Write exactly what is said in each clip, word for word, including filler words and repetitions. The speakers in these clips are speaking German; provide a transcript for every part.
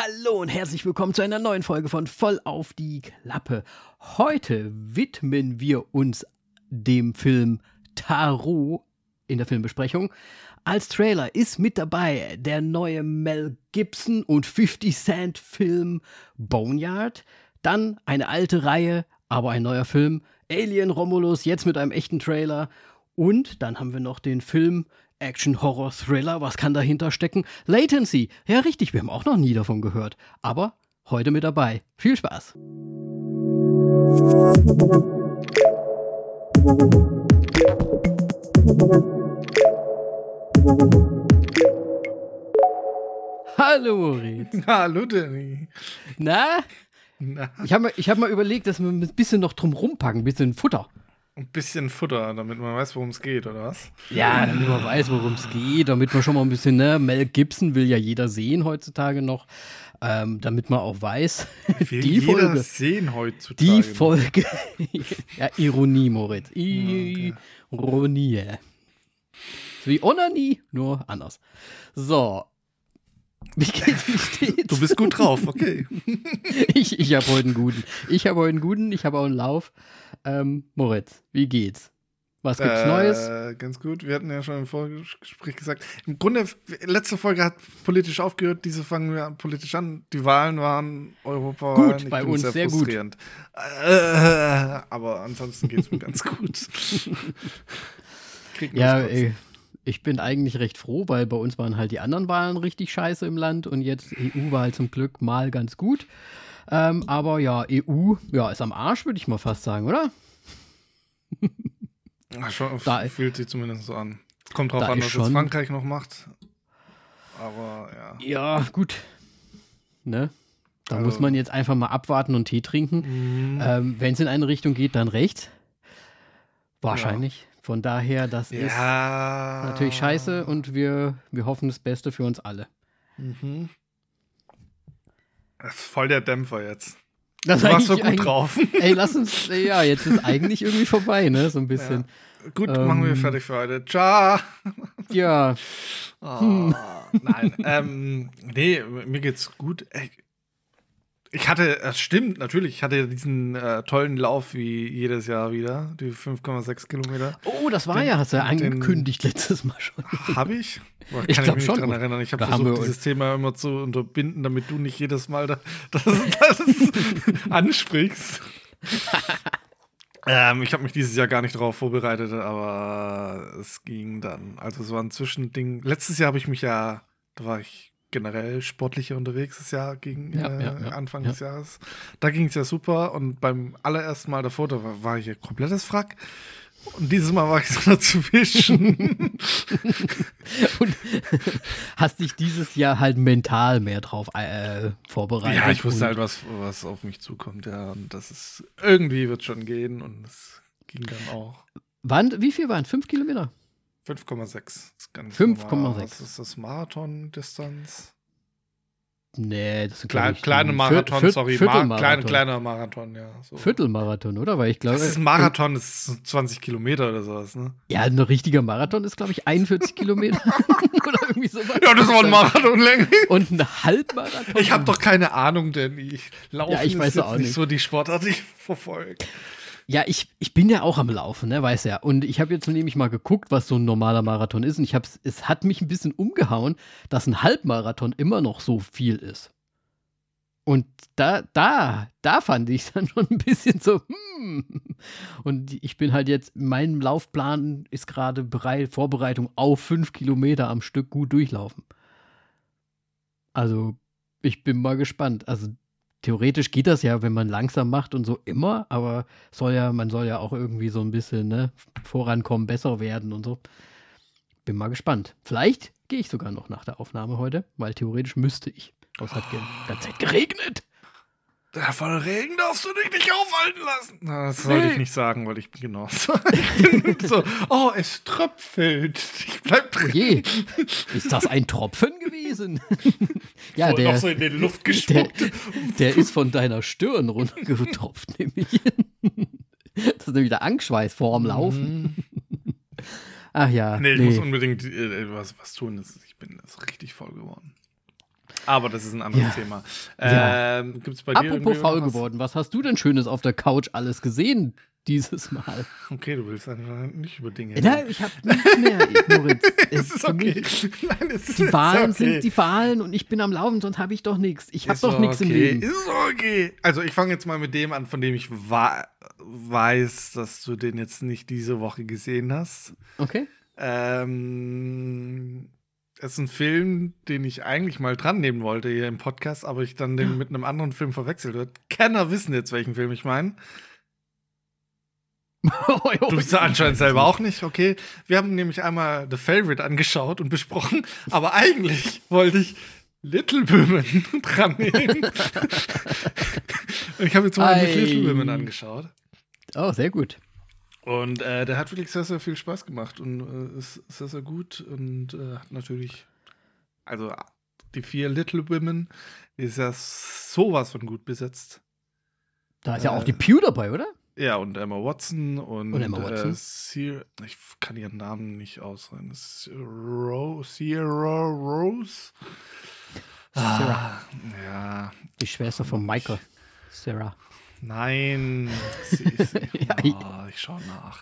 Hallo und herzlich willkommen zu einer neuen Folge von Voll auf die Klappe. Heute widmen wir uns dem Film Taro in der Filmbesprechung. Als Trailer ist mit dabei der neue Mel Gibson und fifty Cent Film Boneyard. Dann eine alte Reihe, aber ein neuer Film, Alien Romulus, jetzt mit einem echten Trailer. Und dann haben wir noch den Film Action, Horror, Thriller, was kann dahinter stecken? Latency, ja richtig, wir haben auch noch nie davon gehört. Aber heute mit dabei. Viel Spaß! Hallo Moritz. Hallo Danny. Na? Na? Ich habe mir, ich hab mal überlegt, dass wir ein bisschen noch drum rumpacken, ein bisschen Futter. Ein bisschen Futter, damit man weiß, worum es geht, oder was? Ja, damit man weiß, worum es geht, damit man schon mal ein bisschen, ne, Mel Gibson will ja jeder sehen heutzutage noch, ähm, damit man auch weiß, will die jeder Folge, sehen heutzutage. die Folge, ja, Ironie, Moritz, Ironie, so wie Onanie, nur anders. So, wie geht's, wie steht's? Du bist gut drauf, okay. ich ich habe heute einen guten, ich habe heute einen guten, ich habe auch einen Lauf. Ähm, Moritz, wie geht's? Was gibt's äh, Neues? Ganz gut. Wir hatten ja schon im Vorgespräch gesagt, im Grunde, letzte Folge hat politisch aufgehört, diese fangen wir politisch an. Die Wahlen waren Europawahlen. Gut, bei uns sehr, sehr frustrierend. Gut. Äh, aber ansonsten geht's mir ganz gut. Ja, ey, ich bin eigentlich recht froh, weil bei uns waren halt die anderen Wahlen richtig scheiße im Land und jetzt E U-Wahl zum Glück mal ganz gut. Ähm, aber ja, E U, ja, ist am Arsch, würde ich mal fast sagen, oder? Ach, schon, da, fühlt sich zumindest so an. Kommt drauf an, was jetzt Frankreich noch macht. Aber ja. Ja, gut. Ne? Da also, muss man jetzt einfach mal abwarten und Tee trinken. Ähm, wenn es in eine Richtung geht, dann rechts. Wahrscheinlich. Ja. Von daher, das ja. ist natürlich scheiße und wir, wir hoffen das Beste für uns alle. Mhm. Das ist voll der Dämpfer jetzt. Das du warst so gut drauf. Ey, lass uns, ja, jetzt ist eigentlich irgendwie vorbei, ne, so ein bisschen. Ja. Gut, ähm, machen wir fertig für heute. Ciao. Ja. Oh, hm. Nein, ähm, nee, mir geht's gut. Ey, ich hatte, es stimmt, natürlich, ich hatte diesen äh, tollen Lauf wie jedes Jahr wieder, die fünf Komma sechs Kilometer. Oh, das war den, ja, hast du ja angekündigt den, letztes Mal schon. Hab ich? Boah, kann ich glaube mich schon. Nicht dran erinnern. Ich habe hab versucht, dieses Thema immer zu unterbinden, damit du nicht jedes Mal das, das, das ansprichst. ähm, ich habe mich dieses Jahr gar nicht darauf vorbereitet, aber es ging dann. Also es war ein Zwischending. Letztes Jahr habe ich mich ja, da war ich generell sportlicher unterwegs das Jahr gegen ja, äh, ja, ja, Anfang ja. des Jahres. Da ging es ja super und beim allerersten Mal davor, da war, war ich ja komplettes Frack. Und dieses Mal war ich so dazwischen. Und hast dich dieses Jahr halt mental mehr drauf äh, vorbereitet. Ja, ich wusste halt, was, was auf mich zukommt, ja. Und das ist, irgendwie wird schon gehen und es ging dann auch. Wann, wie viel waren es? Fünf Kilometer? fünf Komma sechs. fünf Komma sechs. Was ist das? Marathon-Distanz? Nee, das ist Kleine, kleine Marathon, Viert, sorry. Mar- kleine, kleiner Marathon, ja. So. Viertelmarathon, oder? Weil ich glaube. Das ist ein Marathon, das ist zwanzig Kilometer oder sowas, ne? Ja, ein richtiger Marathon ist, glaube ich, einundvierzig Kilometer. Oder irgendwie sowas. Ja, das war ein Marathonlänge. Und ein Halbmarathon. Ich habe doch keine Ahnung, denn ich laufe ja, ich weiß ist auch nicht nicht so die Sportart, die ich verfolge. Ja, ich, ich bin ja auch am Laufen, ne, weiß ja. Und ich habe jetzt nämlich mal geguckt, was so ein normaler Marathon ist. Und ich hab's, es hat mich ein bisschen umgehauen, dass ein Halbmarathon immer noch so viel ist. Und da, da, da fand ich es dann schon ein bisschen so, hm. Und ich bin halt jetzt, mein Laufplan ist gerade bereit, Vorbereitung auf fünf Kilometer am Stück gut durchlaufen. Also, ich bin mal gespannt. Also, theoretisch geht das ja, wenn man langsam macht und so immer, aber soll ja, man soll ja auch irgendwie so ein bisschen, ne, vorankommen, besser werden und so. Bin mal gespannt. Vielleicht gehe ich sogar noch nach der Aufnahme heute, weil theoretisch müsste ich. Es hat die ganze Zeit geregnet. Von Regen darfst du dich nicht aufhalten lassen. Na, das sollte nee. ich nicht sagen, weil ich bin genau so. Ich bin so, oh, es tröpfelt. Ich bleib drin. Je. Ist das ein Tropfen gewesen? Ja, Voll der, noch so in die Luft gespuckt. Der, der ist von deiner Stirn runtergetropft, nämlich. Das ist nämlich der Angstschweiß vorm Laufen. Ach ja. Nee, ich nee. muss unbedingt äh, was, was tun. Ich bin das richtig voll geworden. Aber das ist ein anderes Ja. Thema. Ja. Ähm, gibt's bei dir Apropos irgendwie faul was? geworden, was hast du denn Schönes auf der Couch alles gesehen dieses Mal? Okay, du willst anscheinend nicht über Dinge Nein, ich habe nicht mehr, Moritz. Es ist für okay. mich- Nein, es ist Die Wahlen okay. sind die Wahlen und ich bin am Laufen, sonst habe ich doch nichts. Ich habe Ist doch nichts im okay. Leben. Ist okay. Also ich fange jetzt mal mit dem an, von dem ich wa- weiß, dass du den jetzt nicht diese Woche gesehen hast. Okay. Ähm, es ist ein Film, den ich eigentlich mal dran nehmen wollte hier im Podcast, aber ich dann den mit einem anderen Film verwechselt wird. Kenner wissen jetzt, welchen Film ich meine. Du bist ja anscheinend selber auch nicht, okay. Wir haben nämlich einmal The Favorite angeschaut und besprochen, aber eigentlich wollte ich Little Women dran nehmen. Und ich habe jetzt mal Ei. Little Women angeschaut. Oh, sehr gut. Und äh, der hat wirklich sehr, sehr viel Spaß gemacht und äh, ist sehr, sehr gut und äh, hat natürlich, also die vier Little Women ist ja sowas von gut besetzt. Da ist ja auch Äh, die Pew dabei, oder? Ja, und Emma Watson und, Und Emma Watson. Äh, Sierra, ich kann ihren Namen nicht ausreden. Ro Sierra Rose? Sarah, Ah, ja, die Schwester von Michael. Sarah. nein. Sie ist, Ja, oh, ich schau nach.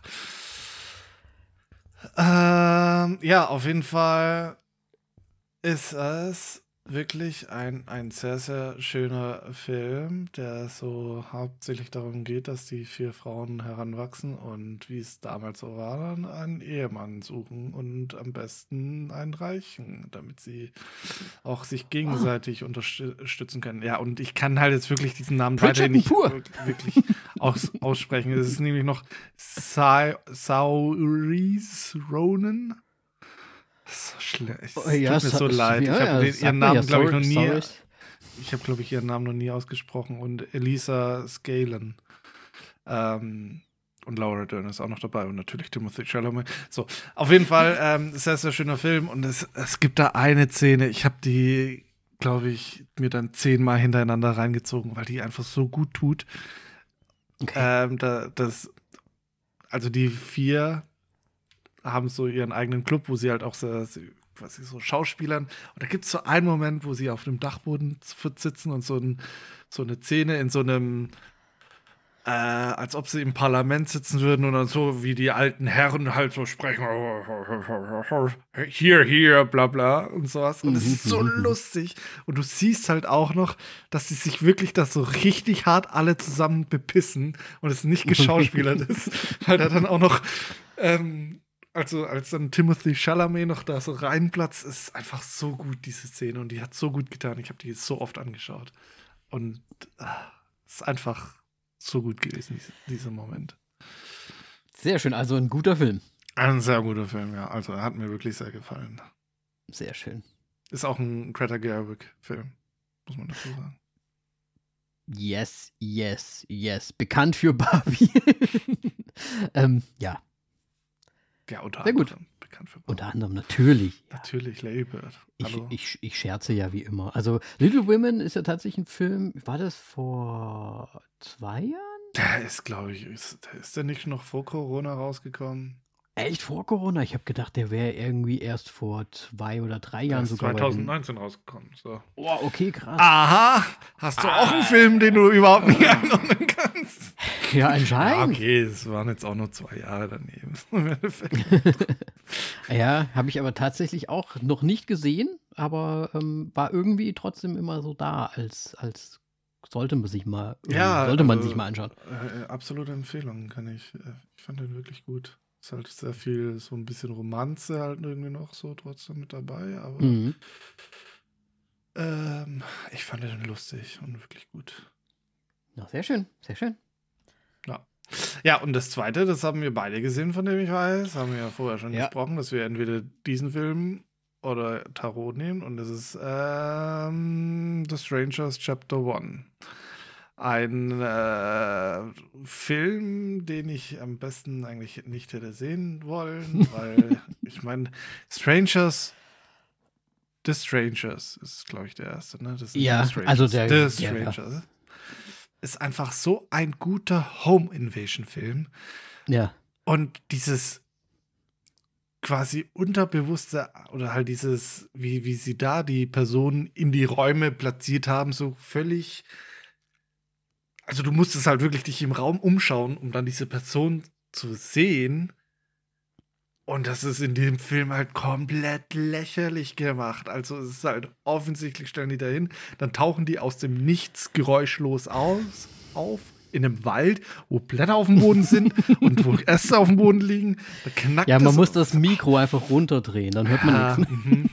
Ähm, ja, auf jeden Fall ist es wirklich ein, ein sehr, sehr schöner Film, der so hauptsächlich darum geht, dass die vier Frauen heranwachsen und wie es damals so war, dann einen Ehemann suchen und am besten einen Reichen, damit sie auch sich gegenseitig unterstützen können. Ja, und ich kann halt jetzt wirklich diesen Namen weiterhin nicht Bridgerton wir- wirklich aus, aussprechen. Es ist nämlich noch Sa Saoirse Ronan. So schlimm. Es Oh, ja, tut mir so sa- leid. ja, ich ja, habe sag ihren mal, Namen, ja, glaube ich, noch sorry, nie. sorry. Ich habe, glaube ich, ihren Namen noch nie ausgesprochen. Und Elisa Scalen. Ähm, und Laura Dern ist auch noch dabei. Und natürlich Timothée Chalamet. So, auf jeden Fall, ähm, sehr, sehr schöner Film. Und es, es gibt da eine Szene, ich habe die, glaube ich, mir dann zehnmal hintereinander reingezogen, weil die einfach so gut tut. Okay. Ähm, da, das, also die vier haben so ihren eigenen Club, wo sie halt auch so, was ich so Schauspielern. Und da gibt es so einen Moment, wo sie auf dem Dachboden sitzen und so, ein, so eine Szene in so einem, äh, als ob sie im Parlament sitzen würden und dann so wie die alten Herren halt so sprechen. Hier, hier, bla bla und sowas. Und es ist so lustig. Und du siehst halt auch noch, dass sie sich wirklich das so richtig hart alle zusammen bepissen und es nicht geschauspielert ist, weil da dann auch noch ähm, also als dann Timothée Chalamet noch da so reinplatzt, ist einfach so gut, diese Szene. Und die hat so gut getan. Ich habe die jetzt so oft angeschaut. Und es ah, ist einfach so gut gewesen, diese, dieser Moment. Sehr schön, also ein guter Film. Ein sehr guter Film, ja. Also er hat mir wirklich sehr gefallen. Sehr schön. Ist auch ein Greta Gerwig-Film, muss man dazu sagen. Yes, yes, yes. Bekannt für Barbie. ähm, ja, Ja, unter Sehr gut. anderem bekannt für unter anderem natürlich. Ja. Natürlich Lady Bird. Ich, Hallo. ich, ich scherze ja wie immer. Also Little Women ist ja tatsächlich ein Film, war das vor zwei Jahren? Der ist, glaube ich, ist, ist der nicht noch vor Corona rausgekommen? Echt vor Corona? Ich habe gedacht, der wäre irgendwie erst vor zwei oder drei Der Jahren ist sogar. bei zwanzig neunzehn rausgekommen. So. den- Oh, okay, krass. Aha, hast du auch einen Film, den du überhaupt nicht einordnen kannst? Ja, Ja, anscheinend. okay, es waren jetzt auch nur zwei Jahre daneben. Im Endeffekt. Ja, habe ich aber tatsächlich auch noch nicht gesehen, aber ähm, war irgendwie trotzdem immer so da, als, als sollte man sich mal, Ja, sollte man also, sich mal anschauen. Äh, absolute Empfehlung, kann ich. Äh, ich fand den wirklich gut. Ist halt sehr viel, so ein bisschen Romanze halt irgendwie noch so trotzdem mit dabei, aber Mhm. ähm, ich fand den lustig und wirklich gut. Ja, sehr schön, sehr schön. Ja, und das zweite, das haben wir beide gesehen, von dem ich weiß, haben wir ja vorher schon Ja. gesprochen, dass wir entweder diesen Film oder Tarot nehmen und das ist ähm, The Strangers Chapter One. Ein äh, Film, den ich am besten eigentlich nicht hätte sehen wollen, weil ich meine, Strangers, The Strangers ist, glaube ich, der erste, ne? Das sind Ja, The Strangers. also der- The der, ja. Strangers. Ist einfach so ein guter Home-Invasion-Film. Ja, Und dieses, quasi unterbewusste oder halt dieses, wie, wie sie da die Personen in die Räume platziert haben, so völlig. Also du musstest halt wirklich dich im Raum umschauen, um dann diese Person zu sehen. Und das ist in dem Film halt komplett lächerlich gemacht. Also es ist halt offensichtlich, stellen die da hin, dann tauchen die aus dem Nichts geräuschlos aus, auf, in einem Wald, wo Blätter auf dem Boden sind und wo Äste auf dem Boden liegen. Da knackt Ja, man das muss das Mikro einfach runterdrehen, dann hört man ja, nichts. mhm.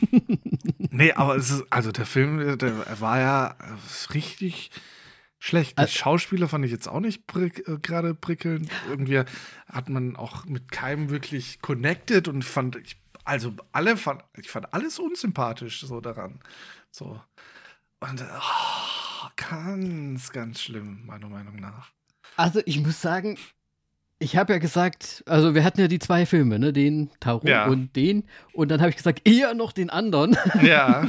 Nee, aber es ist, also der Film, der war ja richtig schlecht. Die Ä- Schauspieler fand ich jetzt auch nicht prick, äh, gerade prickelnd. Irgendwie hat man auch mit keinem wirklich connected und fand, ich, also alle fand, ich fand alles unsympathisch so daran. So. Und oh, ganz, ganz schlimm, meiner Meinung nach. Also ich muss sagen, ich habe ja gesagt, also wir hatten ja die zwei Filme, ne, den Tarot Ja. und den. Und dann habe ich gesagt, eher noch den anderen, Ja,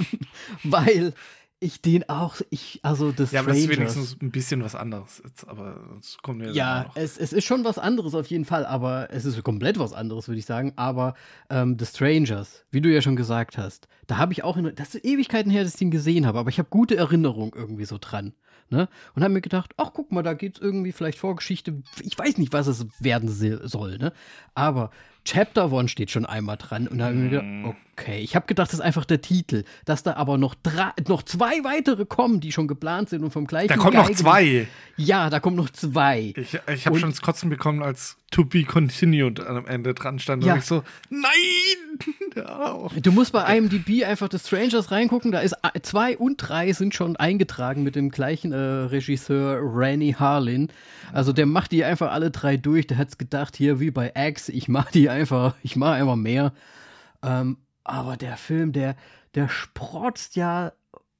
weil ich den auch, ich, also das ja, aber es ist Strangers. wenigstens ein bisschen was anderes jetzt, aber es kommt ja, Ja, immer noch. es, es ist schon was anderes auf jeden Fall, aber es ist komplett was anderes, würde ich sagen. Aber ähm, The Strangers, wie du ja schon gesagt hast, da habe ich auch, in, das ist Ewigkeiten her, dass ich den gesehen habe, aber ich habe gute Erinnerungen irgendwie so dran. Ne? Und habe mir gedacht, ach guck mal, da geht es irgendwie vielleicht Vorgeschichte. Ich weiß nicht, was es werden se- soll, ne? Aber Chapter One steht schon einmal dran und da habe ich mir gedacht, okay, ich habe gedacht, das ist einfach der Titel, dass da aber noch drei, noch zwei weitere kommen, die schon geplant sind und vom gleichen Da kommen noch Geigen- zwei. Ja, da kommen noch zwei. Ich, ich habe Und- schon das Kotzen bekommen, als To Be Continued am Ende dran stand. Ja. Und ich so, nein! Ja. Du musst bei I M D B einfach The Strangers reingucken, da ist a- zwei und drei sind schon eingetragen mit dem gleichen äh, Regisseur Rennie Harlin. Also der macht die einfach alle drei durch. Der hat's gedacht, hier wie bei X, ich mach die einfach, ich mach einfach mehr. Ähm, aber der Film, der, der sprotzt ja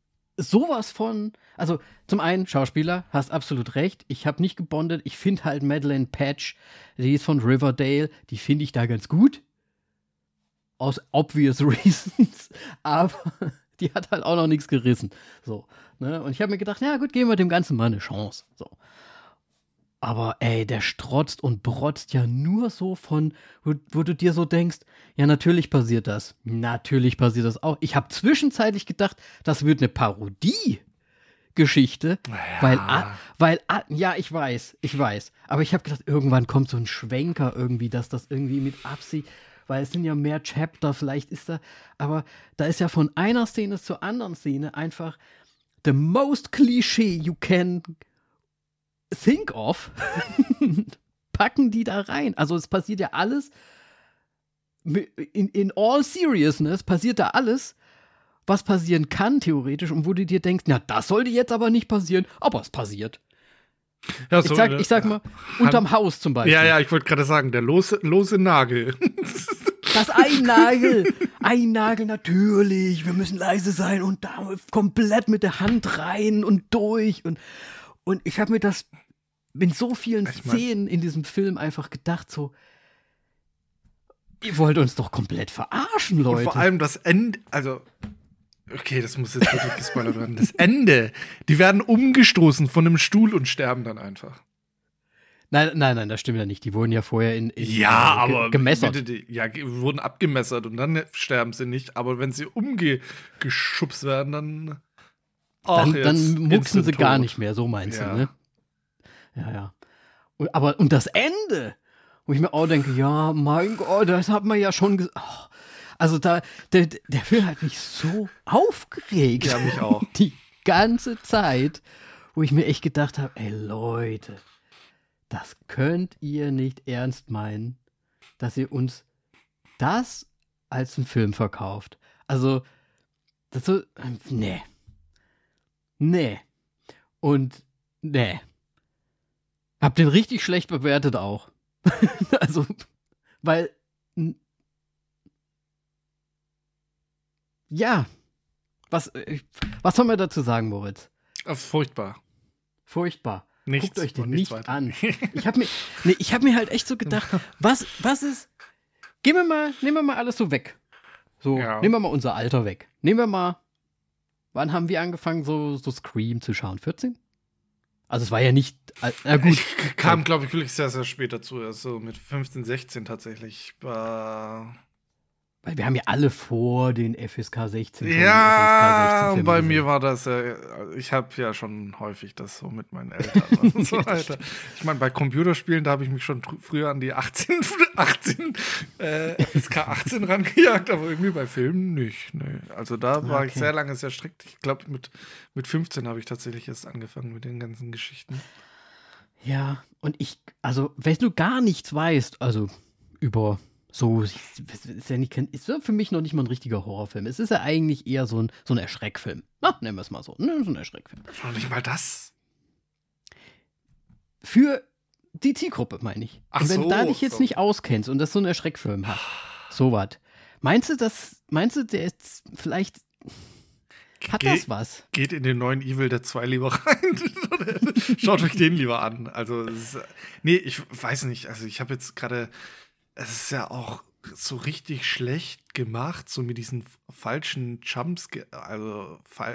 sowas von. Also zum einen, Schauspieler, hast absolut recht. Ich habe nicht gebondet. Ich finde halt Madeleine Patch, die ist von Riverdale, die finde ich da ganz gut. Aus obvious reasons. Aber die hat halt auch noch nichts gerissen. So, ne? Und ich habe mir gedacht, ja gut, geben wir dem Ganzen mal eine Chance. So. Aber ey, der strotzt und brotzt ja nur so von, wo, wo du dir so denkst, ja, natürlich passiert das. Natürlich passiert das auch. Ich habe zwischenzeitlich gedacht, das wird eine Parodie-Geschichte, weil, a- weil, a- ja, ich weiß, ich weiß. Aber ich habe gedacht, irgendwann kommt so ein Schwenker irgendwie, dass das irgendwie mit Absicht, weil es sind ja mehr Chapter, vielleicht ist da, aber da ist ja von einer Szene zur anderen Szene einfach the most cliché you can think of, packen die da rein. Also es passiert ja alles, in, in all seriousness passiert da alles, was passieren kann theoretisch und wo du dir denkst, na, das sollte jetzt aber nicht passieren, aber es passiert. Ja, Ich so, sag, äh, ich sag mal, unterm Haus zum Beispiel. Ja, ja, ich wollte gerade sagen, der lose, lose Nagel. Das Einnagel, Einnagel natürlich, wir müssen leise sein und da komplett mit der Hand rein und durch und Und ich habe mir das in so vielen Ich mein- Szenen in diesem Film einfach gedacht, so, ihr wollt uns doch komplett verarschen, Und Leute. vor allem das Ende, also, okay, das muss jetzt wirklich gespoilert werden. Das Ende, die werden umgestoßen von einem Stuhl und sterben dann einfach. nein, nein, nein, das stimmt ja nicht. Die wurden ja vorher in, in Ja, äh, ge- aber gemessert. bitte, die, ja, ge- wurden abgemessert und dann sterben sie nicht. Aber wenn sie umgeschubst werden, dann. Ach, Dann, jetzt dann mucksen instant sie gar tot. nicht mehr, so meinst Ja. du, ne? Ja, ja. Und, aber, und das Ende, wo ich mir auch denke, ja, mein Gott, das hat man ja schon gesagt. Oh, also da, der, der Film hat mich so aufgeregt. Ja, mich auch. Die ganze Zeit, wo ich mir echt gedacht habe, ey Leute, das könnt ihr nicht ernst meinen, dass ihr uns das als einen Film verkauft. Also, das so, nee. Nee. Und, nee. Hab den richtig schlecht bewertet auch. Also, weil, n- ja, was, äh, was soll man dazu sagen, Moritz? Das ist furchtbar. Furchtbar. Nichts Guckt euch den und nicht nichts weiter. an. Ich habe mir, nee, ich hab mir halt echt so gedacht, was, was ist, gehen wir mal, nehmen wir mal alles so weg. So, Ja. nehmen wir mal unser Alter weg. Nehmen wir mal, wann haben wir angefangen, so, so Scream zu schauen? vierzehn? Also es war ja nicht, äh, na gut. Ich kam, glaube ich, wirklich sehr, sehr spät dazu. Also mit fünfzehn, sechzehn tatsächlich. War Weil wir haben ja alle vor den F S K sechzehn. Ja, und bei mir war das, äh, ich habe ja schon häufig das so mit meinen Eltern und so weiter. Ich meine, bei Computerspielen, da habe ich mich schon tr- früher an die achtzehn, achtzehn äh, F S K achtzehn rangejagt, aber irgendwie bei Filmen nicht. Nee. Also da war okay. ich sehr lange sehr strikt. Ich glaube, mit, mit fünfzehn habe ich tatsächlich erst angefangen mit den ganzen Geschichten. Ja, und ich, also, wenn du gar nichts weißt, also über so, ist ja nicht, ist ja für mich noch nicht mal ein richtiger Horrorfilm. Es ist ja eigentlich eher so ein, so ein Erschreckfilm. Na, nennen wir es mal so. Ne, so ein Erschreckfilm. Noch nicht mal das. Für die Zielgruppe, meine ich. Ach und wenn so, du da dich jetzt so. nicht auskennst und das so ein Erschreckfilm hat, sowas. Meinst du, das, meinst du, der ist vielleicht, hat Ge- das was? Geht in den neuen Evil Dead zwei lieber rein. Schaut euch den lieber an. Also, es ist, nee, ich weiß nicht. Also, ich habe jetzt gerade, es ist ja auch so richtig schlecht gemacht, so mit diesen falschen Jumps, also, fall,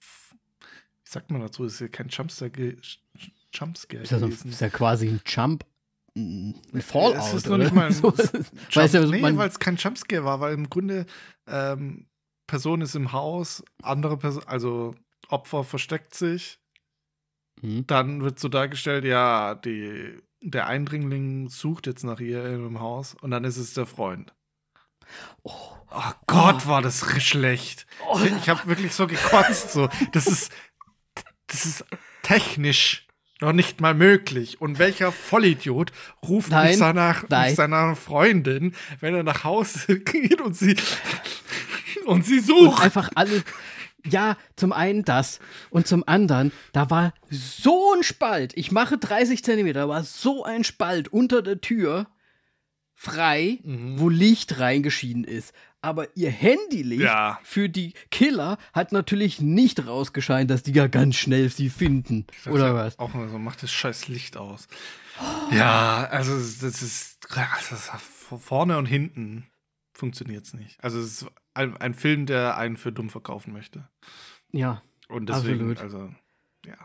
wie sagt man dazu? Das ist ja kein Jumpscare, Jumpscare ist, ja so, ist ja quasi ein Jump, ein Fallout. Es ist noch oder? nicht mal ein so, Jump, ja, nee, man, weil es kein Jumpscare war, weil im Grunde ähm, Person ist im Haus, andere Person, also Opfer versteckt sich. Mhm. Dann wird so dargestellt, ja, die, der Eindringling sucht jetzt nach ihr im Haus und dann ist es der Freund. Oh, oh Gott, oh. war das schlecht. Oh. Ich, ich habe wirklich so gekotzt. So. Das ist, das ist technisch noch nicht mal möglich. Und welcher Vollidiot ruft nein, mich seiner, nein. mich seiner Freundin, wenn er nach Hause geht und sie und sie sucht. Und einfach alle. Ja, zum einen das und zum anderen, da war so ein Spalt. Ich mache dreißig Zentimeter, da war so ein Spalt unter der Tür frei, mhm. wo Licht reingeschieden ist. Aber ihr Handylicht ja. für die Killer hat natürlich nicht rausgescheint, dass die ja ganz schnell sie finden. Oder was? Auch mal so, macht das scheiß Licht aus. Oh. Ja, also das ist, das ist vorne und hinten funktioniert es nicht. Also es ist ein, ein Film, der einen für dumm verkaufen möchte. Ja, und deswegen, absolut. also, ja.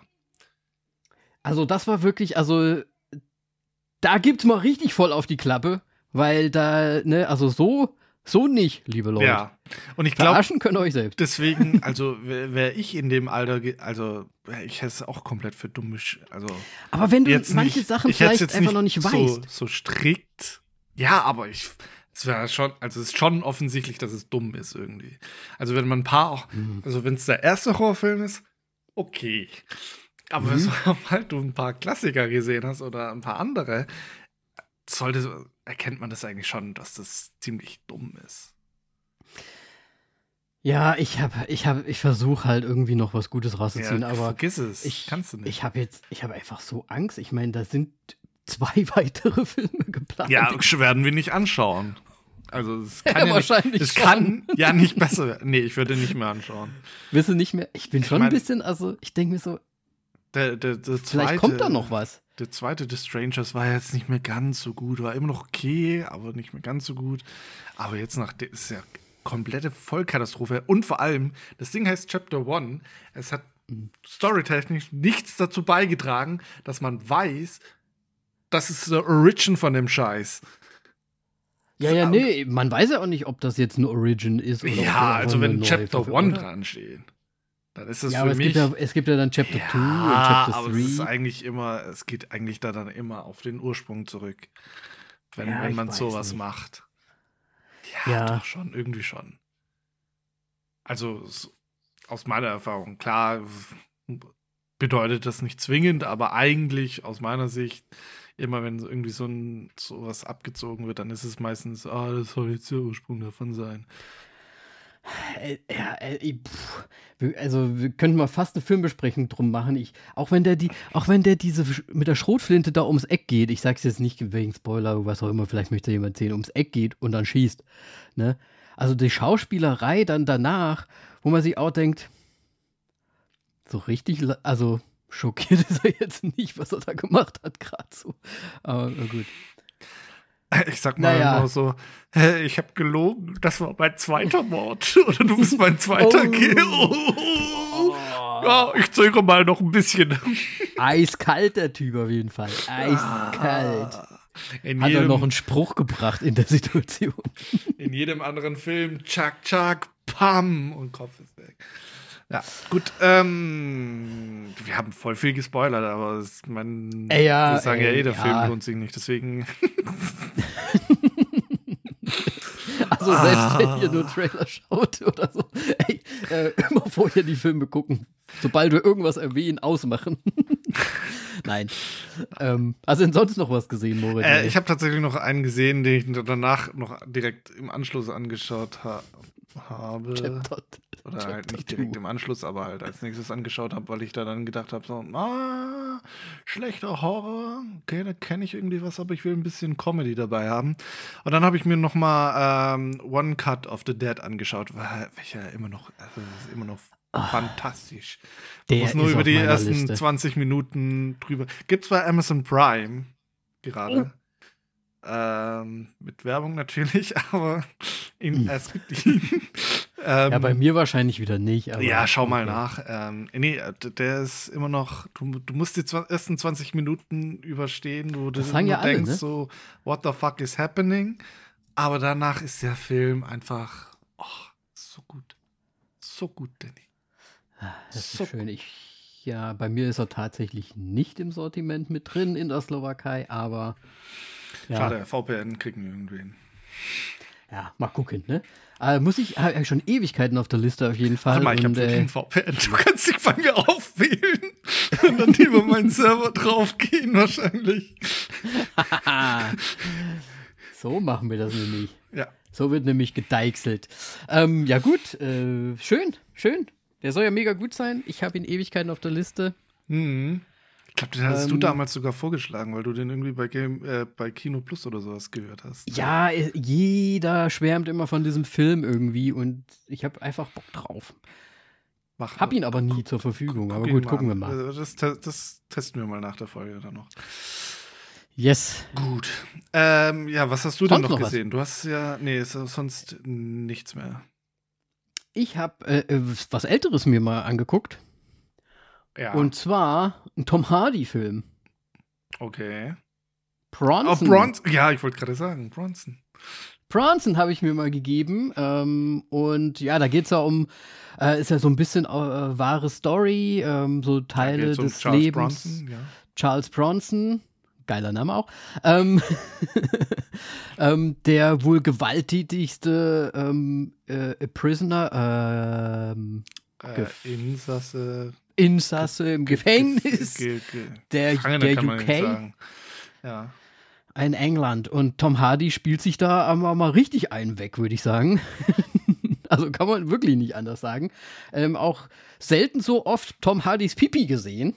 Also das war wirklich, also da gibt's mal richtig voll auf die Klappe, weil da, ne, also so, so nicht, liebe Leute. Ja, und ich glaube, verarschen könnt ihr euch selbst. Deswegen, also wäre wär ich in dem Alter, also ich hätte es auch komplett für dumm, also. Aber wenn du jetzt manche nicht, Sachen vielleicht jetzt einfach nicht noch nicht so, weißt. So strikt, ja, aber ich, es wäre schon, also es ist schon offensichtlich, dass es dumm ist irgendwie. Also wenn man ein paar auch, mhm. also wenn es der erste Horrorfilm ist, okay. Aber mhm. sobald du ein paar Klassiker gesehen hast oder ein paar andere, sollte, erkennt man das eigentlich schon, dass das ziemlich dumm ist. Ja, ich habe, ich habe, ich versuche halt irgendwie noch was Gutes rauszuziehen, ja, aber vergiss es, ich, kannst du nicht. Ich habe jetzt, ich habe einfach so Angst. Ich meine, da sind zwei weitere Filme geplant. Ja, werden wir nicht anschauen. Also es kann ja, ja wahrscheinlich nicht, es schon. kann ja nicht besser werden. Nee, ich würde nicht mehr anschauen. Willst du nicht mehr? Ich bin ich schon mein, ein bisschen, also ich denke mir so, der, der, der vielleicht zweite, kommt da noch was. Der zweite The Strangers war jetzt nicht mehr ganz so gut, war immer noch okay, aber nicht mehr ganz so gut. Aber jetzt nach der ist ja komplette Vollkatastrophe. Und vor allem, das Ding heißt Chapter One. Es hat mhm. storytechnisch nichts dazu beigetragen, dass man weiß, das ist der Origin von dem Scheiß. Ja, ja, nee, man weiß ja auch nicht, ob das jetzt ein Origin ist oder ja, also wenn Chapter Folge, One dran steht, dann ist das ja, für aber mich. Es gibt, ja, es gibt ja dann Chapter ja, Two und Chapter aber Three. es ist eigentlich immer, es geht eigentlich da dann immer auf den Ursprung zurück, wenn, ja, wenn man sowas nicht. macht. Ja, ja, doch schon, irgendwie schon. Also aus meiner Erfahrung, klar bedeutet das nicht zwingend, aber eigentlich aus meiner Sicht, immer wenn irgendwie so ein sowas abgezogen wird, dann ist es meistens, ah, das soll jetzt der Ursprung davon sein. Ja, also wir könnten mal fast eine Filmbesprechung drum machen. Ich, auch wenn der die, auch wenn der diese mit der Schrotflinte da ums Eck geht, ich sag's jetzt nicht wegen Spoiler, was auch immer, vielleicht möchte jemand sehen, ums Eck geht und dann schießt. Ne? Also die Schauspielerei dann danach, wo man sich auch denkt, so richtig, also schockiert ist er jetzt nicht, was er da gemacht hat, gerade so. Aber na gut. Ich sag mal naja. immer so, hey, ich habe gelogen, das war mein zweiter Mord. Oder du bist mein zweiter oh. Kill. Oh. Ja, ich zögere mal noch ein bisschen. Eiskalt, der Typ auf jeden Fall. Eiskalt. In hat jedem, er noch einen Spruch gebracht in der Situation. in jedem anderen Film, tschak, tschak, pam, und Kopf ist weg. Ja, gut, ähm, wir haben voll viel gespoilert, aber das, mein, Ey, ja, wir sagen ja ey, eh, der ja. Film lohnt sich nicht, deswegen. Also selbst wenn ihr nur Trailer schaut oder so, ey, äh, immer vorher die Filme gucken. Sobald wir irgendwas erwähnen, ausmachen. Nein. Ähm, hast du denn sonst noch was gesehen, Moritz? Äh, ich habe tatsächlich noch einen gesehen, den ich danach noch direkt im Anschluss angeschaut ha habe. Chapter, Oder Chapter halt nicht two. direkt im Anschluss, aber halt als nächstes angeschaut habe, weil ich da dann gedacht habe, so, ah, schlechter Horror, okay, da kenne ich irgendwie was, aber ich will ein bisschen Comedy dabei haben. Und dann habe ich mir noch mal ähm, One Cut of the Dead angeschaut, weil, welcher immer noch, also das ist immer noch Ah, fantastisch. der Ich muss nur ist über auf die meiner ersten Liste. zwanzig Minuten drüber. Gibt's bei Amazon Prime gerade. Oh. Ähm, mit Werbung natürlich, aber ihn, Hm. es gibt ihn. ähm, Ja, bei mir wahrscheinlich wieder nicht. Aber ja, schau mal okay. nach. Ähm, nee, d- der ist immer noch, du, du musst die zwa- ersten zwanzig Minuten überstehen, wo du Das sagen ja nur alle, denkst, ne? so, what the fuck is happening? Aber danach ist der Film einfach, oh, so gut. So gut, Danny. Ah, Das So ist schön. Ich, ja, bei mir ist er tatsächlich nicht im Sortiment mit drin in der Slowakei, aber ja, Schade, V P N kriegen wir irgendwen. ja, mal gucken, ne? Äh, muss ich, habe ich schon Ewigkeiten auf der Liste auf jeden Fall. Warte mal, ich habe und, wirklich äh, einen V P N. Du kannst dich bei mir aufwählen und dann über meinen Server draufgehen wahrscheinlich. so machen wir das nämlich. Ja. So wird nämlich gedeichselt. Ähm, ja gut, äh, schön, schön. Der soll ja mega gut sein. Ich habe ihn Ewigkeiten auf der Liste. Mhm. Ich glaube, den hast du Ähm, damals sogar vorgeschlagen, weil du den irgendwie bei, Game, äh, bei Kino Plus oder sowas gehört hast. Ja, äh, jeder schwärmt immer von diesem Film irgendwie und ich habe einfach Bock drauf. Mach, Hab ihn aber nie zur Verfügung, guck aber ihn gut, mal gucken wir an. mal. Also Das, te- das testen wir mal nach der Folge dann noch. Yes. Gut. Ähm, ja, was hast du denn Sonst noch noch was? gesehen? Du hast ja, nee, ist sonst nichts mehr. Ich habe äh, äh, was Älteres mir mal angeguckt. Ja. Und zwar ein Tom Hardy-Film. okay. Bronson. Oh, Bronson. Ja, ich wollte gerade sagen, Bronson. Bronson habe ich mir mal gegeben. Ähm, und ja, da geht es ja um, äh, ist ja so ein bisschen äh, wahre Story, ähm, so Da Teile geht's um des Charles Lebens. Bronson, ja. Charles Bronson, geiler Name auch, ähm, ähm, der wohl gewalttätigste ähm, äh, Prisoner, ähm, Äh, Gef- Insasse. Insasse im Gefängnis Ge ge der, Gefangene der kann man U nicht K sagen. Ja. in England. Und Tom Hardy spielt sich da aber mal richtig einen weg, würde ich sagen. Also kann man wirklich nicht anders sagen. Ähm, auch selten so oft Tom Hardys Pipi gesehen.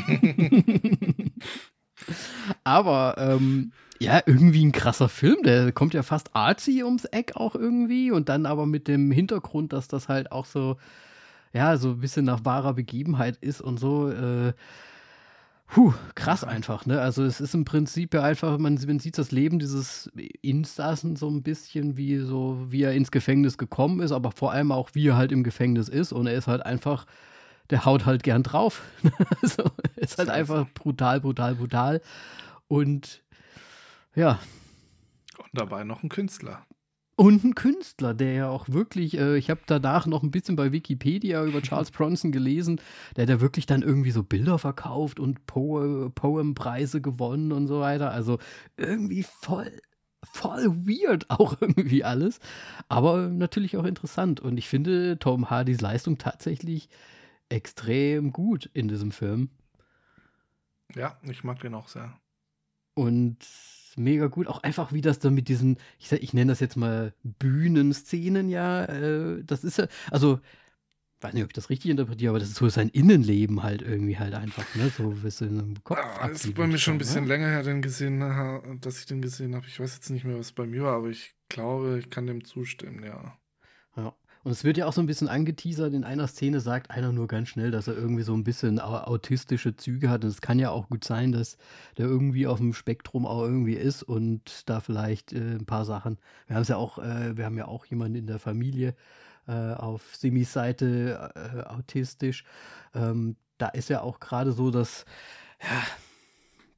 Aber ähm, ja, irgendwie ein krasser Film. Der kommt ja fast artsy ums Eck auch irgendwie. Und dann aber mit dem Hintergrund, dass das halt auch so, ja, so ein bisschen nach wahrer Begebenheit ist und so. Äh, puh, krass einfach, ne? Also es ist im Prinzip ja einfach, man, man sieht das Leben dieses Insassen so ein bisschen, wie so, wie er ins Gefängnis gekommen ist, aber vor allem auch, wie er halt im Gefängnis ist. Und er ist halt einfach, der haut halt gern drauf. Also er ist halt einfach brutal, brutal, brutal. Und ja. Und dabei noch ein Künstler. Und ein Künstler, der ja auch wirklich, äh, ich habe danach noch ein bisschen bei Wikipedia über Charles Bronson gelesen, der hat ja wirklich dann irgendwie so Bilder verkauft und po Poempreise gewonnen und so weiter. Also irgendwie voll, voll weird auch irgendwie alles. Aber natürlich auch interessant. Und ich finde Tom Hardys Leistung tatsächlich extrem gut in diesem Film. Ja, ich mag den auch sehr. Und mega gut. Auch einfach, wie das dann mit diesen, ich, sag- ich nenne das jetzt mal Bühnenszenen, ja. Äh, das ist ja, also, weiß nicht, ob ich das richtig interpretiere, aber das ist so sein Innenleben halt irgendwie halt einfach, ne? So, wie es in einem Kopf Ah, abgeht, ist bei würd mir ich schon ein sagen, bisschen ne? länger her, den gesehen, ha- dass ich den gesehen habe. Ich weiß jetzt nicht mehr, was bei mir war, aber ich glaube, ich kann dem zustimmen, ja. Ja. Und es wird ja auch so ein bisschen angeteasert, in einer Szene sagt einer nur ganz schnell, dass er irgendwie so ein bisschen au- autistische Züge hat. Und es kann ja auch gut sein, dass der irgendwie auf dem Spektrum auch irgendwie ist und da vielleicht äh, ein paar Sachen. Wir haben es ja auch, äh, wir haben ja auch jemanden in der Familie äh, auf Simis Seite äh, autistisch. Ähm, da ist ja auch gerade so, dass ja,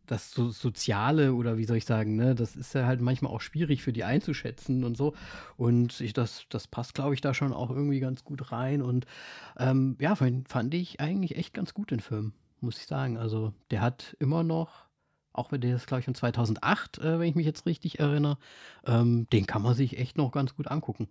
das so Soziale oder wie soll ich sagen, ne, das ist ja halt manchmal auch schwierig für die einzuschätzen und so. Und ich, das, das passt, glaube ich, da schon auch irgendwie ganz gut rein. Und ähm, ja, fand, fand ich eigentlich echt ganz gut den Film, muss ich sagen. Also der hat immer noch, auch wenn der ist, glaube ich, von zweitausendacht, äh, wenn ich mich jetzt richtig erinnere, ähm, den kann man sich echt noch ganz gut angucken.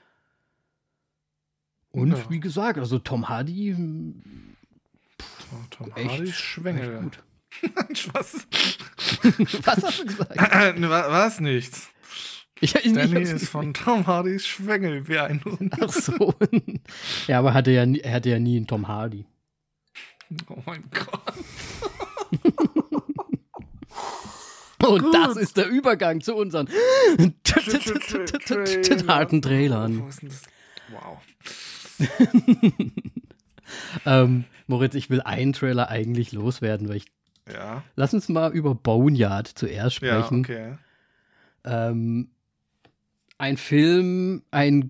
Und Ja. wie gesagt, also Tom Hardy, Tom, Tom echt, Hardy Schwengel. echt gut. Spaß. Was hast du gesagt? ne, war, war's nichts. Ich, ich, Danny ich, ist von Tom Hardys Schwengel wie ein Hund. Ach so. Ja, aber hatte ja nie, er hatte ja nie einen Tom Hardy. Oh mein Gott. Und Gut. das ist der Übergang zu unseren harten Trailern. Wo ist denn das? Wow. ähm, Moritz, ich will einen Trailer eigentlich loswerden, weil ich. Ja. Lass uns mal über Boneyard zuerst sprechen. Ja, okay. Ähm, ein Film, ein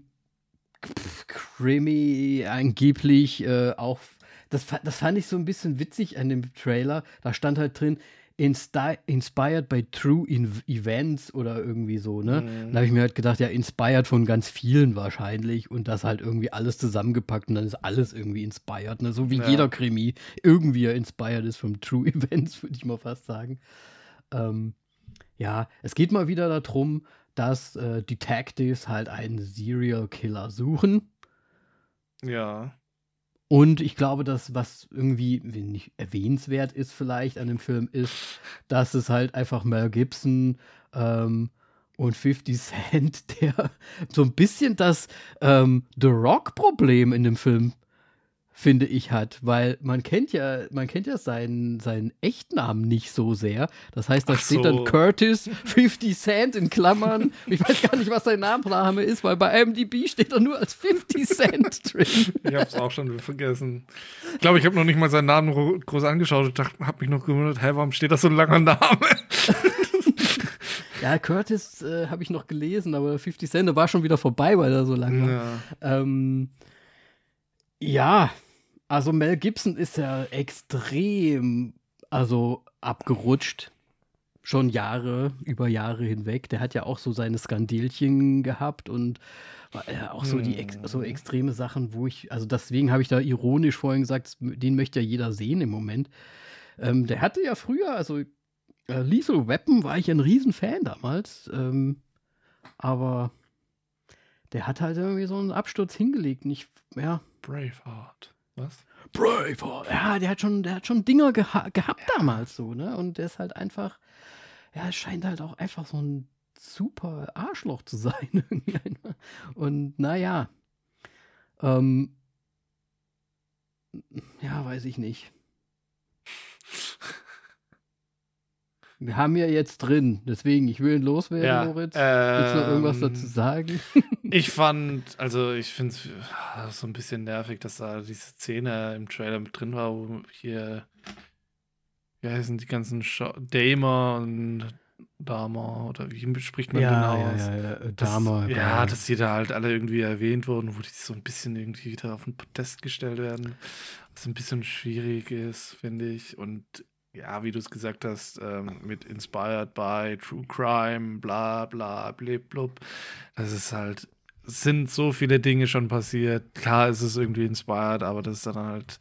Krimi, angeblich äh, auch. Das, das fand ich so ein bisschen witzig an dem Trailer. Da stand halt drin, Insti- inspired by true in- events oder irgendwie so, ne? Mhm. Da habe ich mir halt gedacht, ja, inspired von ganz vielen wahrscheinlich und das halt irgendwie alles zusammengepackt und dann ist alles irgendwie inspired, ne? So wie Ja. jeder Krimi irgendwie inspired ist from true events, würde ich mal fast sagen. Ähm, ja, es geht mal wieder darum, dass äh, Detectives halt einen Serial Killer suchen. Ja. Und ich glaube, dass was irgendwie nicht erwähnenswert ist vielleicht an dem Film ist, dass es halt einfach Mel Gibson ähm, und fifty Cent, der so ein bisschen das ähm, The Rock-Problem in dem Film, finde ich, hat. Weil man kennt ja, man kennt ja seinen, seinen Echtnamen nicht so sehr. Das heißt, da Ach steht so. dann Curtis fifty Cent in Klammern. Ich weiß gar nicht, was sein Nachname ist, weil bei I M D B steht er nur als fifty Cent drin. Ich hab's auch schon vergessen. Ich glaube, ich habe noch nicht mal seinen Namen ro- groß angeschaut und dachte, hab mich noch gewundert, hä, warum steht da so ein langer Name? Ja, Curtis äh, habe ich noch gelesen, aber fifty Cent der war schon wieder vorbei, weil er so lang war. Ja. Ähm, ja, also Mel Gibson ist ja extrem, also abgerutscht. Schon Jahre, über Jahre hinweg. Der hat ja auch so seine Skandelchen gehabt und war ja auch so die ex so extreme Sachen, wo ich, also deswegen habe ich da ironisch vorhin gesagt, den möchte ja jeder sehen im Moment. Ähm, der hatte ja früher, also äh, Lethal Weapon war ich ein Riesenfan damals, ähm, aber der hat halt irgendwie so einen Absturz hingelegt. Nicht, ja. Braveheart. Was? Braveheart. Ja, der hat schon, der hat schon Dinger geha gehabt ja. damals so, ne? Und der ist halt einfach, ja, es scheint halt auch einfach so ein super Arschloch zu sein. Und naja. Ähm, ja, weiß ich nicht. Wir haben ja jetzt drin, deswegen, ich will ihn loswerden, Ja, Moritz. ähm, Willst du noch irgendwas dazu sagen? Ich fand, also ich finde es so ein bisschen nervig, dass da diese Szene im Trailer mit drin war, wo hier, wie heißen die ganzen Schau Damer und Dama oder wie spricht man ja, den aus? ja, ja, ja, Das, Dama. ja, dass die da halt alle irgendwie erwähnt wurden, wo die so ein bisschen irgendwie wieder auf den Podest gestellt werden, was ein bisschen schwierig ist, finde ich. Und ja, wie du es gesagt hast, ähm, mit Inspired by True Crime, bla bla blub. Das ist halt, es sind so viele Dinge schon passiert. Klar ist es irgendwie inspired, aber das ist dann halt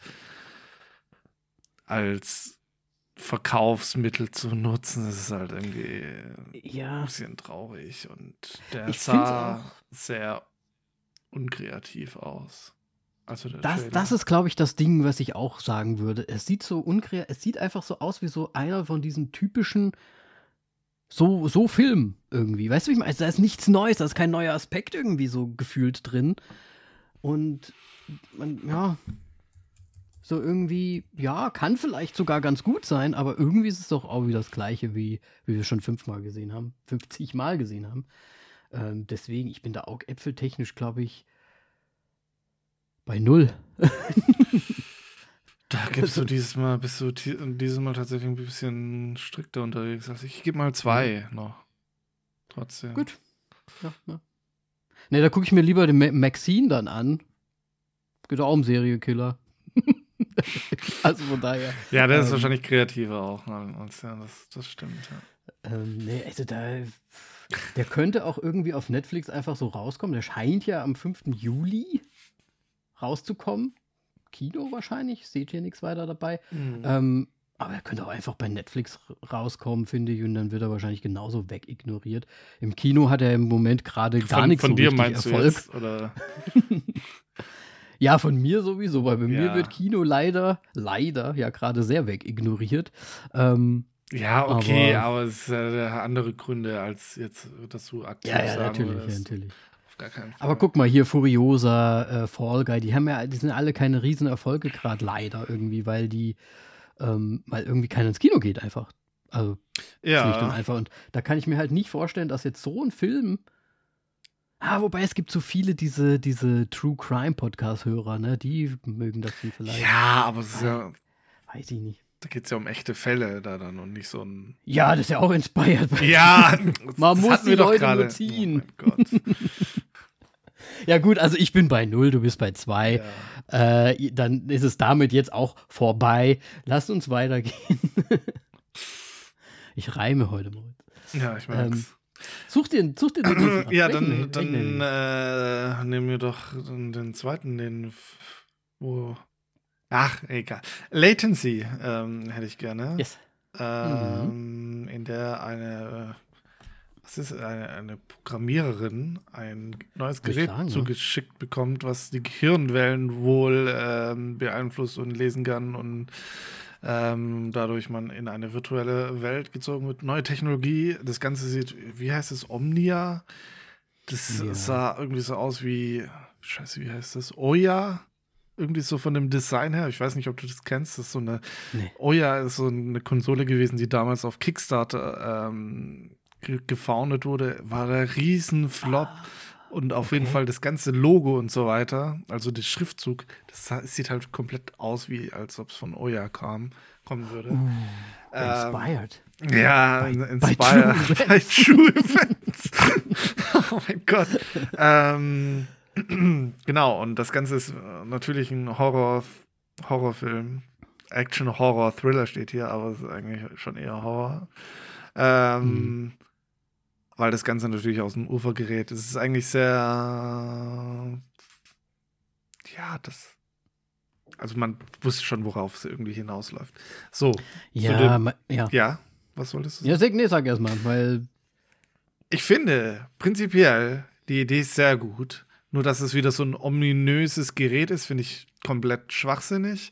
als Verkaufsmittel zu nutzen, das ist halt irgendwie Ja. ein bisschen traurig. Und der Ich find's sah auch. sehr unkreativ aus. Also der Das, Trailer. das ist, glaube ich, das Ding, was ich auch sagen würde. Es sieht so unkreativ, es sieht einfach so aus wie so einer von diesen typischen so, so Film irgendwie. Weißt du, wie ich meine? Also, da ist nichts Neues, da ist kein neuer Aspekt irgendwie so gefühlt drin. Und man, ja, so irgendwie, ja, kann vielleicht sogar ganz gut sein, aber irgendwie ist es doch auch wieder das Gleiche, wie, wie wir schon fünfmal gesehen haben, fünfzig Mal gesehen haben. Ähm, deswegen, ich bin da augäpfeltechnisch, glaube ich, bei null. Da gibst du dieses Mal, bist du ti- dieses Mal tatsächlich ein bisschen strikter unterwegs. Also ich gebe mal zwei noch. Trotzdem. Gut. Ja, ja. Ne, da gucke ich mir lieber den Ma- Maxine dann an. Geht auch um Serienkiller. Also von daher. Ja, der ist ähm, wahrscheinlich kreativer auch. Als, ja, das, das stimmt, ja. Ähm, nee, also da. Der könnte auch irgendwie auf Netflix einfach so rauskommen. Der scheint ja am fünften Juli rauszukommen. Kino wahrscheinlich. Seht ihr nichts weiter dabei. Mhm. Ähm, aber er könnte auch einfach bei Netflix rauskommen, finde ich. Und dann wird er wahrscheinlich genauso wegignoriert. Im Kino hat er im Moment gerade gar Von, nichts von so dir richtig meinst Erfolg. du jetzt? Oder? Ja, von mir sowieso, weil bei Ja. mir wird Kino leider, leider ja gerade sehr wegignoriert. Ähm, Ja, okay, Aber- aber, es ist ja andere Gründe, als jetzt, dass du aktiv ja, ja, sagen natürlich, ja, würdest. natürlich. Auf gar keinen Fall. Aber guck mal hier, Furiosa, äh, Fall Guy, die haben ja, die sind alle keine Riesenerfolge gerade leider irgendwie, weil die, ähm, weil irgendwie keiner ins Kino geht einfach. Also schlicht und ja, einfach. Und da kann ich mir halt nicht vorstellen, dass jetzt so ein Film. Ah, wobei es gibt so viele diese, diese True Crime Podcast-Hörer, ne? Die mögen das dann vielleicht. ja, aber es ist ja, Weiß ich nicht. da geht es ja um echte Fälle da dann und nicht so ein. Ja, das ist ja auch inspired. Ja, Man das muss hatten die wir doch Leute nur gerade. ziehen. Oh mein Gott. Ja, gut, also ich bin bei null, du bist bei zwei. Ja. Äh, dann ist es damit jetzt auch vorbei. Lass uns weitergehen. Ich reime heute mal. Ja, ich merk's. Ähm, Such dir, such dir den nächsten Ja, aus. dann, Welchen- dann welchen- äh, nehmen wir doch den, den zweiten, den f- wo. Ach, egal. Latency ähm, hätte ich gerne. Yes. Ähm, In der eine, äh, was ist eine, eine Programmiererin ein neues Würde ich Gerät sagen, ja. zugeschickt bekommt, was die Gehirnwellen wohl ähm, beeinflusst und lesen kann und ähm, dadurch man in eine virtuelle Welt gezogen wird. Neue Technologie, das Ganze sieht, wie heißt es, Omnia? Das Ja. sah irgendwie so aus wie, scheiße, wie heißt das? Oya? Irgendwie so von dem Design her. Ich weiß nicht, ob du das kennst. Das ist so eine, Nee. Oya ist so eine Konsole gewesen, die damals auf Kickstarter ähm, ge- gefoundet wurde. War der Riesenflop. Und auf jeden okay. Fall das ganze Logo und so weiter, also der Schriftzug, das sa- sieht halt komplett aus, wie als ob es von Oya kam, kommen würde. Uh, Ähm, inspired. Ja, Bei- in- bei inspire True bei True Events. Oh mein Gott. Ähm, genau, und das Ganze ist äh, natürlich ein Horror, Horrorfilm. Action, Horror, Thriller steht hier, aber es ist eigentlich schon eher Horror. Ähm, Weil das Ganze natürlich aus dem Ufer gerät. Es ist eigentlich sehr. Ja, das. Also man wusste schon, worauf es irgendwie hinausläuft. So, Ja, dem- ma- ja. ja, was solltest du sagen? Ja, sag, nee, sag erst mal, weil Ich finde, prinzipiell, die Idee ist sehr gut. Nur, dass es wieder so ein ominöses Gerät ist, finde ich komplett schwachsinnig.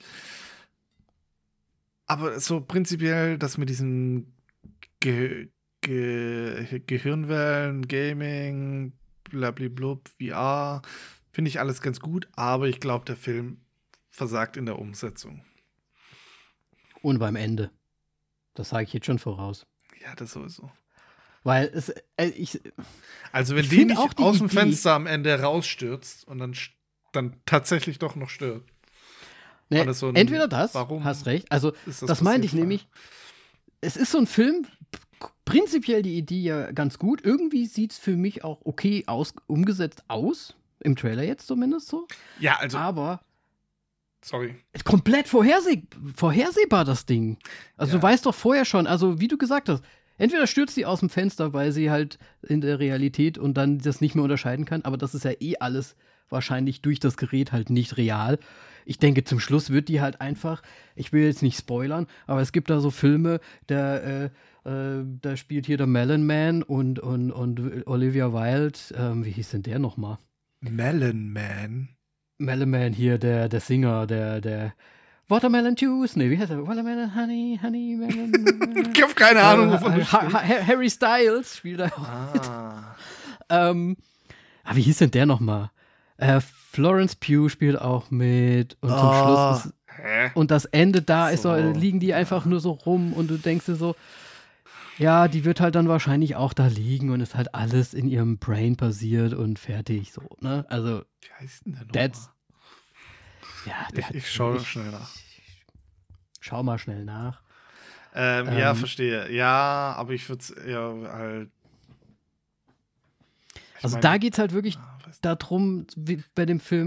Aber so prinzipiell, das mit diesen Ge Ge Gehirnwellen, Gaming, blablablub, V R, finde ich alles ganz gut. Aber ich glaube, der Film versagt in der Umsetzung. und beim Ende. Das sage ich jetzt schon voraus. Ja, das sowieso. Weil es, äh, ich, Also, wenn Ich die find nicht auch die aus dem Idee- Fenster am Ende rausstürzt und dann, st- dann tatsächlich doch noch stirbt. ne, Alles so ein- entweder das, warum hast recht. Also, ist das, das meinte ich passiert? nämlich. Es ist so ein Film, p- prinzipiell die Idee ja ganz gut. Irgendwie sieht es für mich auch okay aus, umgesetzt aus. Im Trailer jetzt zumindest so. Ja, also, Aber sorry. ist komplett vorherseh vorhersehbar, das Ding. Also Ja. du weißt doch vorher schon, also wie du gesagt hast, entweder stürzt sie aus dem Fenster, weil sie halt in der Realität und dann das nicht mehr unterscheiden kann, aber das ist ja eh alles wahrscheinlich durch das Gerät halt nicht real. Ich denke, zum Schluss wird die halt einfach, ich will jetzt nicht spoilern, aber es gibt da so Filme, der, äh, äh, da spielt hier der Melon Man und, und, und Olivia Wilde, ähm, wie hieß denn der nochmal? Melon Man. Melon Man hier, der, der Singer, der, der Watermelon Juice, nee, wie heißt er? Watermelon Honey, Honey, Melon. Ich habe keine Ahnung, wovon äh, du ha sprichst. ha Harry Styles spielt da auch. Ah. Ähm, ah, wie hieß denn der nochmal? Äh, Florence Pugh spielt auch mit und zum Oh. Schluss ist, Hä? und das Ende da ist so, So. liegen die einfach nur so rum und du denkst dir so, ja, die wird halt dann wahrscheinlich auch da liegen und ist halt alles in ihrem Brain passiert und fertig so, ne? Also, Wie heißt denn der noch? That's- ja, der Ich, hat- ich schaue ich- schnell nach. Schau mal schnell nach. Ähm, ja, Ähm. verstehe. Ja, aber ich würde es eher halt. Ich Also mein- da geht es halt wirklich Ah, weiß- darum, wie bei dem Film,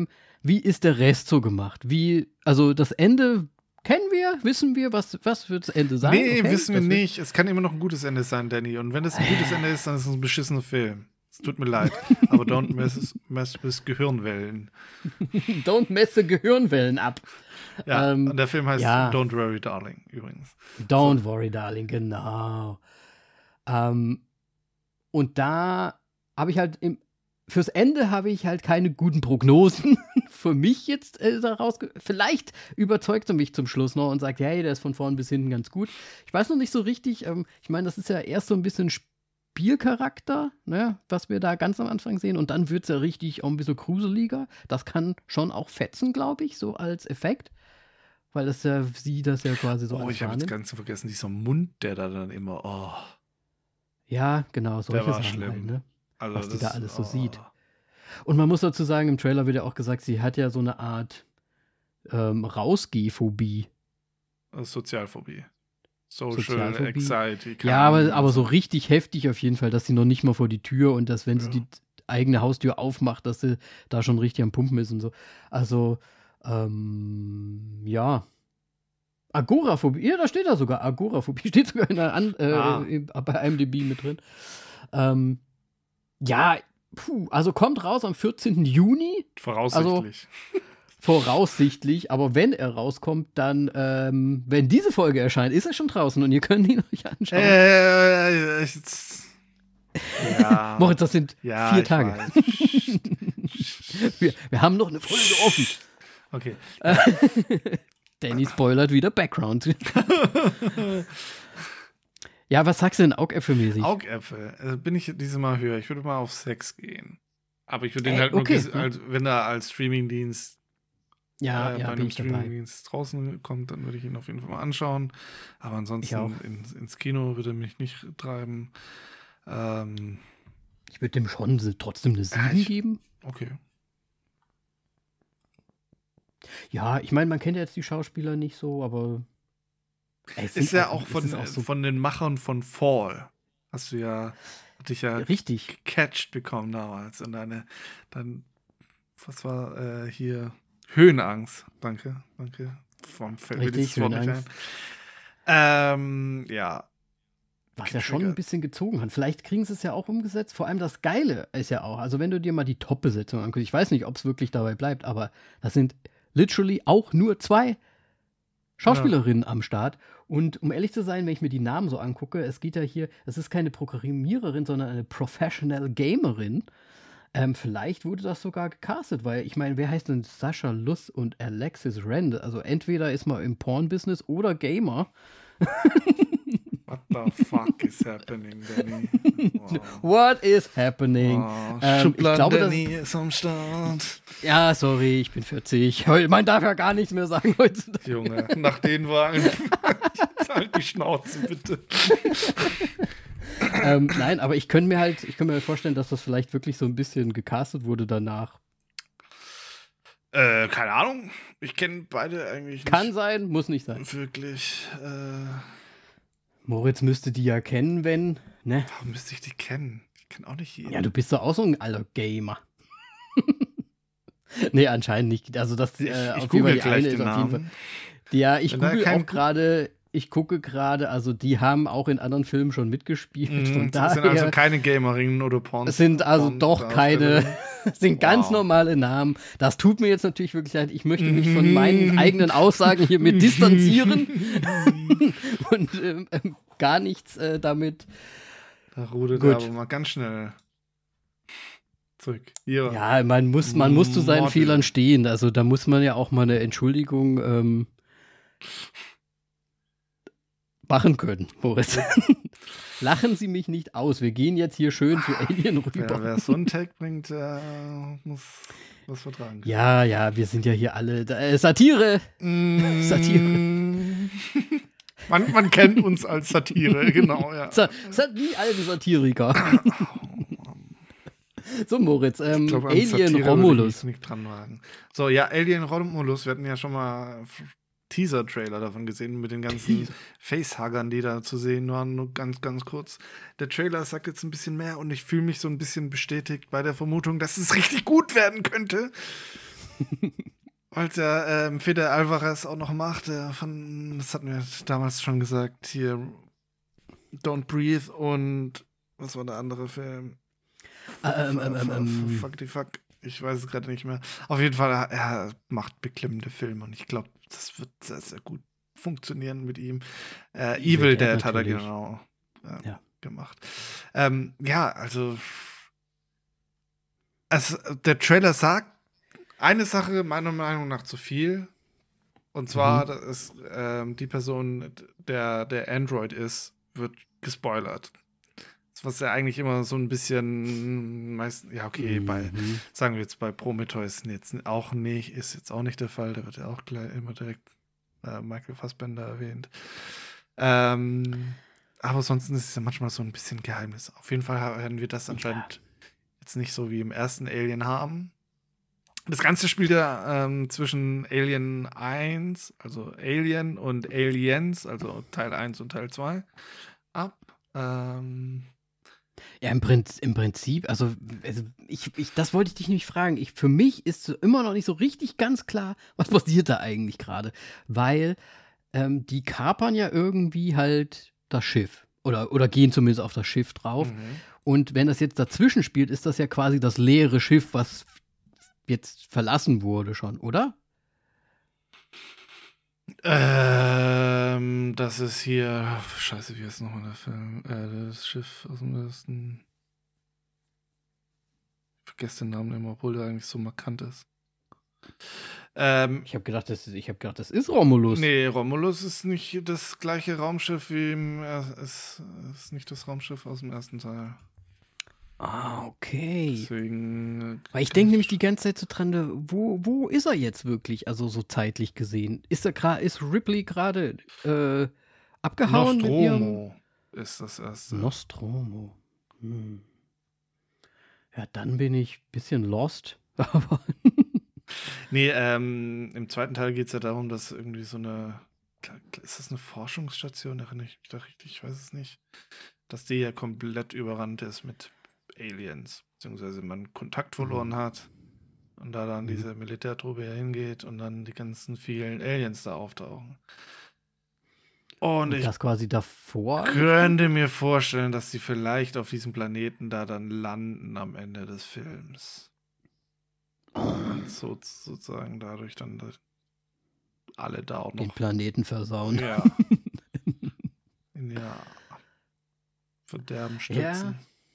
wie ist der Rest so gemacht? Wie, also das Ende kennen wir, wissen wir, was, was wird das Ende sein? Nee, okay, wissen wir nicht. Es kann immer noch ein gutes Ende sein, Danny. Und wenn es ein gutes Ende ist, dann ist es ein beschissener Film. Es tut mir leid. Aber don't mess, mess with Gehirnwellen. Don't mess the Gehirnwellen ab. Ja, ähm, und der Film heißt ja. Don't Worry, Darling, übrigens. Don't so. worry, Darling, genau. Ähm, und da habe ich halt im, fürs Ende habe ich halt keine guten Prognosen für mich jetzt äh, daraus. Ge- Vielleicht überzeugt er mich zum Schluss noch und sagt, hey, der ist von vorn bis hinten ganz gut. Ich weiß noch nicht so richtig. Ähm, ich meine, das ist ja erst so ein bisschen Spielcharakter, ne, was wir da ganz am Anfang sehen. Und dann wird es ja richtig auch ein bisschen gruseliger. Das kann schon auch fetzen, glaube ich, so als Effekt. Weil das ja, sie das ja quasi so Oh, ich habe jetzt ganz vergessen, dieser Mund, der da dann immer, oh. Ja, genau, solche Der war Sachen schlimm. halt, ne? Also Was die das, da alles so oh. sieht. Und man muss dazu sagen, im Trailer wird ja auch gesagt, sie hat ja so eine Art ähm, Rausgehphobie. Sozialphobie. Social Sozialphobie. Anxiety. Ja, aber, aber so richtig heftig auf jeden Fall, dass sie noch nicht mal vor die Tür und dass, wenn Ja. sie die eigene Haustür aufmacht, dass sie da schon richtig am Pumpen ist und so. Also, ähm, ja. Agoraphobie, ja, da steht da sogar. Agoraphobie steht sogar in der An äh, Ah. bei I M D B mit drin. Ähm, ja, puh, also kommt raus am vierzehnten Juni. Voraussichtlich. Voraussichtlich, aber wenn er rauskommt, dann, ähm, wenn diese Folge erscheint, ist er schon draußen und ihr könnt ihn euch anschauen. Äh, ich, ja. Moritz, das sind ja, vier ich Tage. weiß. Wir, wir haben noch eine Folge offen. Okay. Danny spoilert wieder Background. Ja, was sagst du denn Augäpfelmäßig? Augäpfel. Äh, bin ich dieses Mal höher. Ich würde mal auf sechs gehen. Aber ich würde den Ey, halt okay. nur, ges- als, wenn er als Streamingdienst ja, äh, ja, bei bin einem ich dabei. Streamingdienst draußen kommt, dann würde ich ihn auf jeden Fall mal anschauen. Aber Ich ansonsten auch. in, ins Kino würde mich nicht treiben. Ähm, Ich würde dem schon so trotzdem eine Ja, sieben ich- geben. okay. Ja, ich meine, man kennt ja jetzt die Schauspieler nicht so, aber es Ist sind ja auch es von, ist auch so von den Machern von Fall. Hast du ja, hatte ich ja richtig. gecatcht bekommen damals. Und deine, dann, was war äh, hier? Höhenangst. Danke, danke. Vom fällt mir Richtig, dieses Wort nicht ein. Höhenangst. Ähm, ja. Was ja schon ein getriggert. bisschen gezogen hat. Vielleicht kriegen sie es ja auch umgesetzt. Vor allem das Geile ist ja auch, also wenn du dir mal die Top-Besetzung anguckst, ich weiß nicht, ob es wirklich dabei bleibt, aber das sind literally auch nur zwei Schauspielerinnen am Start. Und um ehrlich zu sein, wenn ich mir die Namen so angucke, es geht ja hier, es ist keine Programmiererin, sondern eine Professional Gamerin. Ähm, vielleicht wurde das sogar gecastet, weil ich meine, wer heißt denn Sascha Luss und Alexis Rand? Also entweder ist man im Porn-Business oder Gamer. What the fuck is happening, Danny? Wow. What is happening? Wow. Ähm, ich Schubladen glaube, das- Danny ist am Start. Ja, sorry, ich bin vierzig. Heu- Man darf ja gar nichts mehr sagen heutzutage. Junge, nach den Wagen. Halt die Schnauze, bitte. ähm, nein, aber ich könnte mir halt, ich könnte mir vorstellen, dass das vielleicht wirklich so ein bisschen gecastet wurde danach. Äh, keine Ahnung. Ich kenne beide eigentlich nicht. Kann sein, muss nicht sein. Wirklich. Äh, Moritz müsste die ja kennen, wenn, ne? warum müsste ich die kennen? Ich kenne auch nicht jeden. Ja, du bist doch auch so ein alter Gamer. Nee, anscheinend nicht. Also das ich, äh, ich auf jeden google Fall die gleich eine den ist auf jeden Fall. Namen. Die, ja, ich Wenn da google kein- auch gerade, ich gucke gerade, also die haben auch in anderen Filmen schon mitgespielt. Mhm, Von das sind daher also keine Gamerinnen oder Porn. es sind also doch keine, Porndarstellerinnen. sind ganz Wow. normale Namen. Das tut mir jetzt natürlich wirklich leid. Ich möchte mich Mhm. von meinen eigenen Aussagen hiermit distanzieren und ähm, ähm, gar nichts äh, damit. Da rudert Gut. er aber mal ganz schnell zurück. Hier. Ja, man muss, man muss zu seinen Model. Fehlern stehen. Also da muss man ja auch mal eine Entschuldigung ähm, machen können, Boris. Lachen Sie mich nicht aus. Wir gehen jetzt hier schön zu Alien Wer, rüber. wer so einen Tag bringt, der muss was vertragen. Ja, ja, wir sind ja hier alle. Äh, Satire! Mm. Satire. Man, man kennt uns als Satire, genau, ja. Sa Sa die alten Satiriker. So, Moritz, ähm, Ich glaub, an Alien Satire würde ich Romulus. mich nicht dran wagen. So, ja, Alien Romulus, wir hatten ja schon mal Teaser-Trailer davon gesehen mit den ganzen Facehuggern, die da zu sehen waren, nur ganz, ganz kurz. Der Trailer sagt jetzt ein bisschen mehr und ich fühle mich so ein bisschen bestätigt bei der Vermutung, dass es richtig gut werden könnte. Weil der ähm, Fede Alvarez auch noch macht, der von, das hatten wir damals schon gesagt, hier Don't Breathe und was war der andere Film? Ähm, ähm, ähm, ähm. Fuck the fuck. Ich weiß es gerade nicht mehr. Auf jeden Fall, er macht beklemmende Filme und ich glaube, das wird sehr, sehr gut funktionieren mit ihm. Äh, Evil, Evil Dead hat er genau äh, ja. gemacht. Ähm, ja, also, also der Trailer sagt eine Sache meiner Meinung nach zu viel. Und zwar, mhm. dass ähm, die Person, der der Android ist, wird gespoilert. Das, was ja eigentlich immer so ein bisschen meist, ja okay, mhm. bei, sagen wir jetzt bei Prometheus jetzt auch nicht, ist jetzt auch nicht der Fall, da wird ja auch gleich immer direkt äh, Michael Fassbender erwähnt. Ähm, aber sonst ist es ja manchmal so ein bisschen Geheimnis. Auf jeden Fall werden wir das anscheinend ja. jetzt nicht so wie im ersten Alien haben. Das Ganze spielt ja ähm, zwischen Alien eins, also Alien, und Aliens, also Teil eins und Teil zwei, ab. Ähm ja, im, Prinzip, im Prinzip, also, also ich, ich, das wollte ich dich nicht fragen. Ich, für mich ist immer noch nicht so richtig ganz klar, was passiert da eigentlich gerade. Weil ähm, die kapern ja irgendwie halt das Schiff. Oder, oder gehen zumindest auf das Schiff drauf. Mhm. Und wenn das jetzt dazwischen spielt, ist das ja quasi das leere Schiff, was jetzt verlassen wurde schon, oder? Ähm, das ist hier, scheiße, wie heißt nochmal der Film? Äh, das Schiff aus dem ersten. Ich vergesse den Namen immer, obwohl der eigentlich so markant ist. Ähm, ich habe gedacht, das ist, ich habe gedacht, das ist Romulus. Nee, Romulus ist nicht das gleiche Raumschiff wie im, äh, ist, ist nicht das Raumschiff aus dem ersten Teil. Ah, okay. Deswegen. Weil ich denke nämlich die ganze Zeit so dran, wo, wo ist er jetzt wirklich, also so zeitlich gesehen? Ist er gerade, ist Ripley gerade äh, abgehauen? Nostromo mit ihrem ist das erste. Nostromo. Hm. Ja, dann bin ich ein bisschen lost. Aber nee, ähm, im zweiten Teil geht es ja darum, dass irgendwie so eine, ist das eine Forschungsstation? Erinnere ich mich da richtig? Ich weiß es nicht. Dass die ja komplett überrannt ist mit Aliens, beziehungsweise man Kontakt verloren mhm. hat und da dann mhm. diese Militärtruppe hingeht und dann die ganzen vielen Aliens da auftauchen. Und, und ich das quasi davor könnte mir vorstellen, dass sie vielleicht auf diesem Planeten da dann landen am Ende des Films. Oh. Und so, sozusagen dadurch dann alle da auch noch den Planeten versauen. Ja. ja. Verderben stützen. Ja.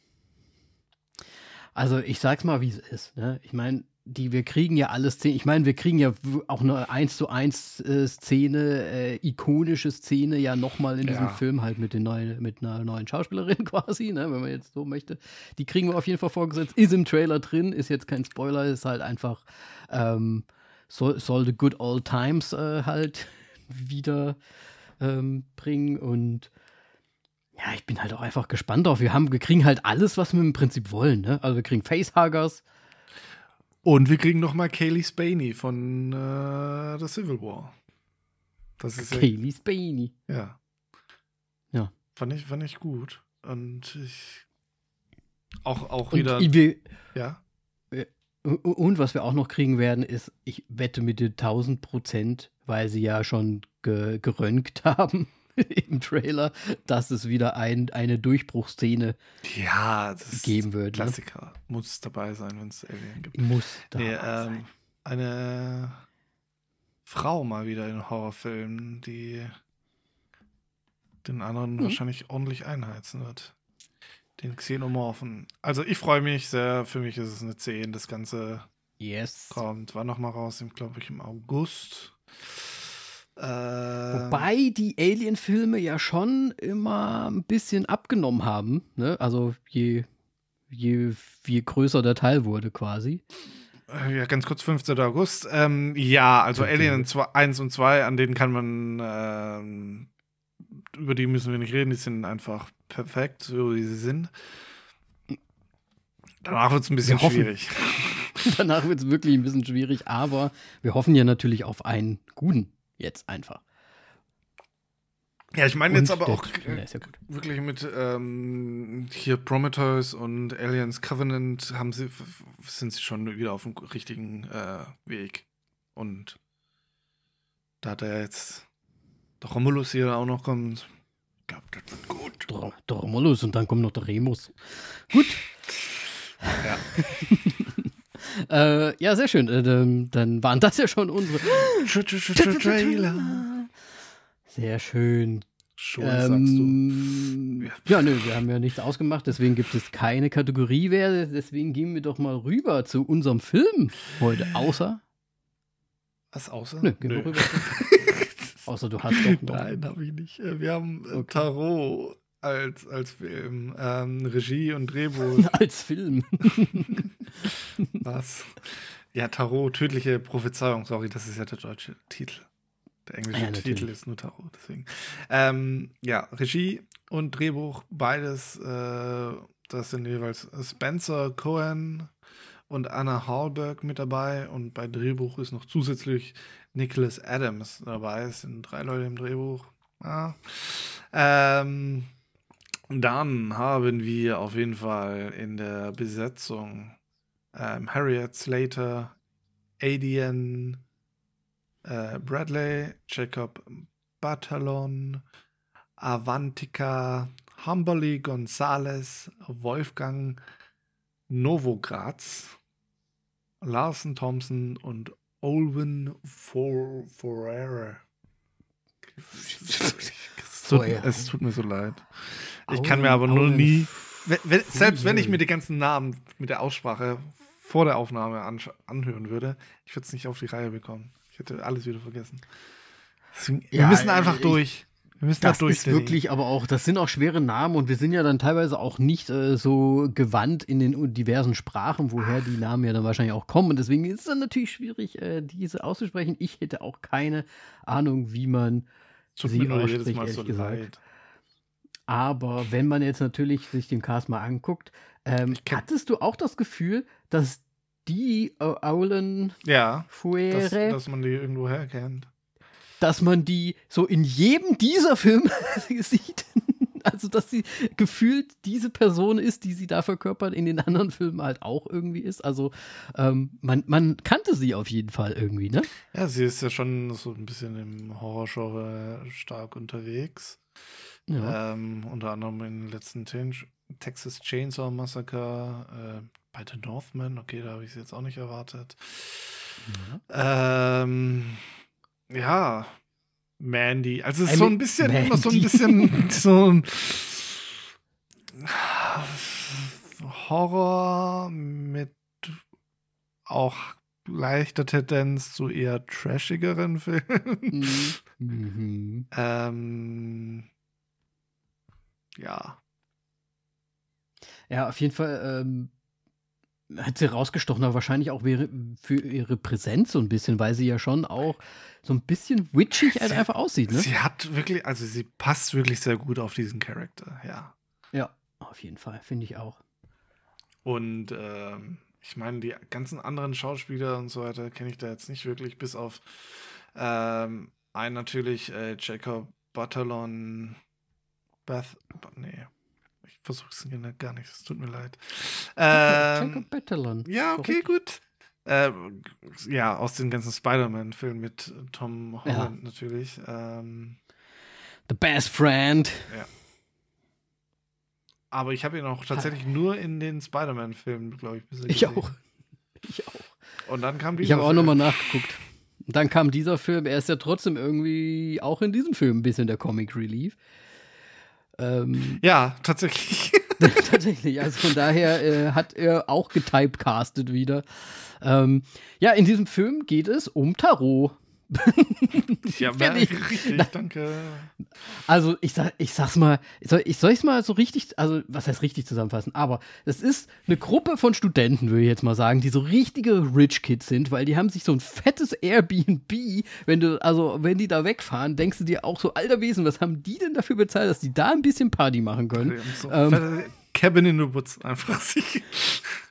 Also ich sag's mal, wie es ist. Ne? Ich meine, die, wir kriegen ja alles Szenen. Ich meine, wir kriegen ja auch eine eins zu eins äh, Szene, äh, ikonische Szene ja nochmal in ja. diesem Film, halt mit, den neuen, mit einer neuen Schauspielerin quasi, ne? Wenn man jetzt so möchte. Die kriegen wir auf jeden Fall vorgesetzt. Ist im Trailer drin, ist jetzt kein Spoiler, ist halt einfach ähm, soll, soll the good old times äh, halt wieder ähm, bringen und ja, ich bin halt auch einfach gespannt drauf. Wir, haben, wir kriegen halt alles, was wir im Prinzip wollen. Ne? Also wir kriegen Facehuggers. Und wir kriegen nochmal Kaylee Spaney von äh, The Civil War. Das ist Kaylee ja, Spaney. Ja. Ja. Fand ich, fand ich gut. Und ich auch, auch und wieder. Wir, ja. Und was wir auch noch kriegen werden, ist, ich wette mit dir tausend Prozent, weil sie ja schon ge- geröntgt haben im Trailer, dass es wieder ein, eine Durchbruchsszene ja, das geben wird. Klassiker. Ne? Muss dabei sein, wenn es Alien gibt. Muss dabei nee, ähm, sein. Eine Frau mal wieder in Horrorfilmen, die den anderen mhm. wahrscheinlich ordentlich einheizen wird. Den Xenomorphen. Also ich freue mich sehr. Für mich ist es eine zehn. Das Ganze yes. kommt, war noch mal raus, glaube ich, im August. Äh, Wobei die Alien-Filme ja schon immer ein bisschen abgenommen haben. Ne? Also je, je, je größer der Teil wurde quasi. Ja, ganz kurz, fünfzehnten August. Ähm, ja, also okay. Alien eins und zwei, an denen kann man ähm, über die müssen wir nicht reden, die sind einfach perfekt, so wie sie sind. Danach wird es ein bisschen schwierig. Danach wird es wirklich ein bisschen schwierig, aber wir hoffen ja natürlich auf einen guten jetzt einfach. Ja, ich meine jetzt aber der, auch ja, ist ja gut. wirklich mit ähm, hier Prometheus und Aliens Covenant haben sie, sind sie schon wieder auf dem richtigen äh, Weg. Und da hat er jetzt der Romulus hier auch noch kommt. Ich glaube, das wird gut. Der, der Romulus und dann kommt noch der Remus. Gut. Ja. äh, ja, sehr schön. Äh, dann, dann waren das ja schon unsere Trailer. Sehr schön. Schon, ähm, sagst du. Ja, nö, wir haben ja nichts ausgemacht, deswegen gibt es keine Kategorie mehr. Deswegen gehen wir doch mal rüber zu unserem Film heute. Außer. Was außer? Nö, gehen Nö. wir rüber. Außer du hast doch noch. Nein, habe ich nicht. Wir haben äh, Okay. Tarot als, als Film. Ähm, Regie und Drehbuch. Als Film. Was? Ja, Tarot, tödliche Prophezeiung. Sorry, das ist ja der deutsche Titel. Der englische Ja, natürlich. Titel ist nur Tarot, deswegen. Ähm, ja, Regie und Drehbuch, beides. Äh, das sind jeweils Spencer Cohen und Anna Hallberg mit dabei. Und bei Drehbuch ist noch zusätzlich Nicholas Adams dabei. Es sind drei Leute im Drehbuch. Ja. Ähm, dann haben wir auf jeden Fall in der Besetzung ähm, Harriet Slater, Adrian äh, Bradley, Jacob Batalon, Avantika, Humberly Gonzalez, Wolfgang Novogratz, Larson Thompson und Olwen For Ferreira. Es tut, es tut mir so leid. Ich kann mir aber nur nie, wenn, wenn, selbst wenn ich mir die ganzen Namen mit der Aussprache vor der Aufnahme ansch- anhören würde, ich würde es nicht auf die Reihe bekommen. Ich hätte alles wieder vergessen. Deswegen, wir Ja, müssen einfach ich- durch. Wir müssen Das da durch. ist wirklich aber auch, das sind auch schwere Namen und wir sind ja dann teilweise auch nicht äh, so gewandt in den diversen Sprachen, woher die Namen ja dann wahrscheinlich auch kommen. Und deswegen ist es dann natürlich schwierig, äh, diese auszusprechen. Ich hätte auch keine Ahnung, wie man Tut sie mir nur ausspricht, jedes Mal ehrlich so gesagt. leid. Aber wenn man jetzt natürlich sich den Cast mal anguckt, ähm, Ich kenn- hattest du auch das Gefühl, dass die äh, Aulen Ja, dass, Fuere, dass man die irgendwo herkennt. dass man die so in jedem dieser Filme sieht. Also, dass sie gefühlt diese Person ist, die sie da verkörpert, in den anderen Filmen halt auch irgendwie ist. Also, ähm, man, man kannte sie auf jeden Fall irgendwie, ne? Ja, sie ist ja schon so ein bisschen im Horrorgenre stark unterwegs. Ja. Ähm, unter anderem in den letzten Ten- Texas Chainsaw Massacre, äh, bei The Northman, okay, da habe ich sie jetzt auch nicht erwartet. Ähm, ja, Mandy. Also es ist Äh, so mit ein bisschen, immer so ein Mandy. bisschen so ein Horror mit auch leichter Tendenz zu eher trashigeren Filmen. Mhm. ähm, ja. Ja, auf jeden Fall ähm, hat sie rausgestochen, aber wahrscheinlich auch wäre- für ihre Präsenz so ein bisschen, weil sie ja schon auch so ein bisschen witchig halt Sie- einfach aussieht, ne? Sie hat wirklich, also sie passt wirklich sehr gut auf diesen Charakter, ja. Ja, auf jeden Fall, finde ich auch. Und ähm, ich meine, die ganzen anderen Schauspieler und so weiter kenne ich da jetzt nicht wirklich, bis auf ähm, einen natürlich äh, Jacob Batalon Beth, nee, ich versuche es gar nicht, es tut mir leid. Ähm, Jacob Batalon. ja, okay, gut. Äh, ja, aus den ganzen Spider-Man-Filmen mit Tom Holland natürlich. Ähm, The best friend. aber ich habe ihn auch tatsächlich nur in den Spider-Man-Filmen, glaube ich, bisher Ich gesehen. auch. Ich auch. Und dann kam dieser Ich habe auch Film. nochmal nachgeguckt. Und dann kam dieser Film, er ist ja trotzdem irgendwie auch in diesem Film ein bisschen der Comic Relief. Ähm, Ja, tatsächlich. tatsächlich, also von daher äh, hat er auch getypecastet wieder. Ähm, ja, in diesem Film geht es um Tarot. Ja, Fertig. richtig, danke. Also ich sag, ich sag's mal, soll ich soll ich's mal so richtig, also was heißt richtig zusammenfassen, aber es ist eine Gruppe von Studenten, würde ich jetzt mal sagen, die so richtige Rich Kids sind, weil die haben sich so ein fettes Airbnb, wenn du, also wenn die da wegfahren, denkst du dir auch so, alter Wesen, was haben die denn dafür bezahlt, dass die da ein bisschen Party machen können? Die haben so Ähm. fette Cabin in the Woods einfach sich.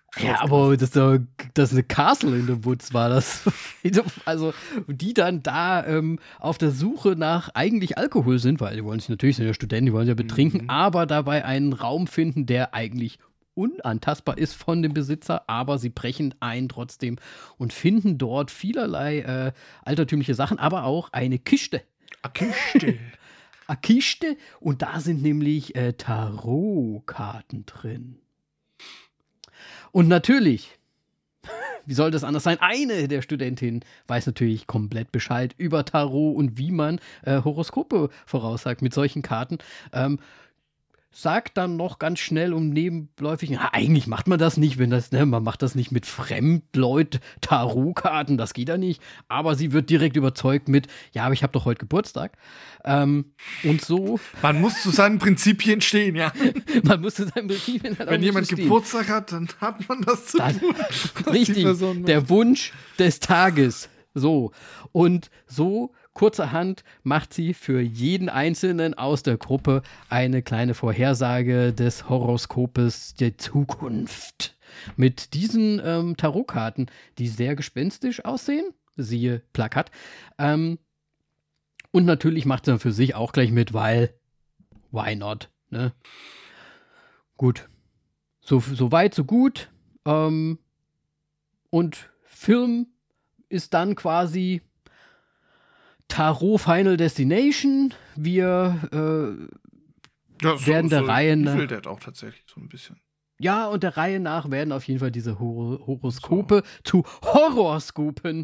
Ja, aber das, äh, das eine Castle in the Woods war das. Also, die dann da ähm, auf der Suche nach eigentlich Alkohol sind, weil die wollen sich natürlich, sind ja Studenten, die wollen sich ja betrinken, Mhm. aber dabei einen Raum finden, der eigentlich unantastbar ist von dem Besitzer, aber sie brechen ein trotzdem und finden dort vielerlei äh, altertümliche Sachen, aber auch eine Kiste. Akiste. Eine Kiste und da sind nämlich äh, Tarotkarten drin. Und natürlich, wie soll das anders sein? Eine der Studentinnen weiß natürlich komplett Bescheid über Tarot und wie man äh, Horoskope voraussagt mit solchen Karten. Ähm, sagt dann noch ganz schnell um nebenläufig, ja, eigentlich macht man das nicht, wenn das, ne, man macht das nicht mit Fremdleut Tarotkarten, das geht ja nicht. Aber sie wird direkt überzeugt mit, ja, aber ich habe doch heute Geburtstag. Ähm, und so. Man muss zu seinen Prinzipien stehen, ja. Man muss zu seinen Prinzipien halt auch Wenn jemand stehen. Geburtstag hat, dann hat man das zu Dann- tun. was die Richtig, Person der Wunsch des Tages. So. Und so kurzerhand macht sie für jeden Einzelnen aus der Gruppe eine kleine Vorhersage des Horoskopes der Zukunft. Mit diesen ähm, Tarotkarten, die sehr gespenstisch aussehen, siehe Plakat. Ähm, und natürlich macht sie dann für sich auch gleich mit, weil why not? Ne? Gut. So, so weit, so gut. Ähm, und Film ist dann quasi Tarot Final Destination. Wir, äh, Ja, so, werden der so Reihe nach- Evil Dead auch tatsächlich so ein bisschen. ja, und der Reihe nach werden auf jeden Fall diese Hor Horoskope zu Horroskopen.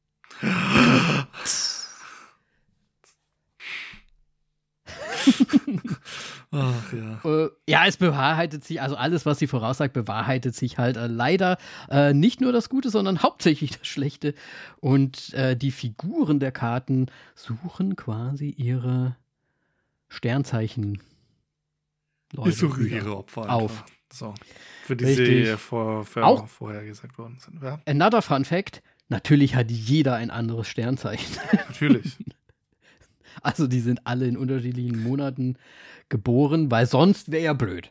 Ach ja. Äh, ja, es bewahrheitet sich, also alles, was sie voraussagt, bewahrheitet sich halt äh, leider äh, nicht nur das Gute, sondern hauptsächlich das Schlechte. Und äh, die Figuren der Karten suchen quasi ihre Sternzeichen. Ich suche wieder ihre Opfer auf. einfach. So. Für die Richtig. Serie vor, für Auch- vorher gesagt worden sind. Ja, Another Fun Fact: Natürlich hat jeder ein anderes Sternzeichen. natürlich. Also die sind alle in unterschiedlichen Monaten geboren, weil sonst wäre ja blöd.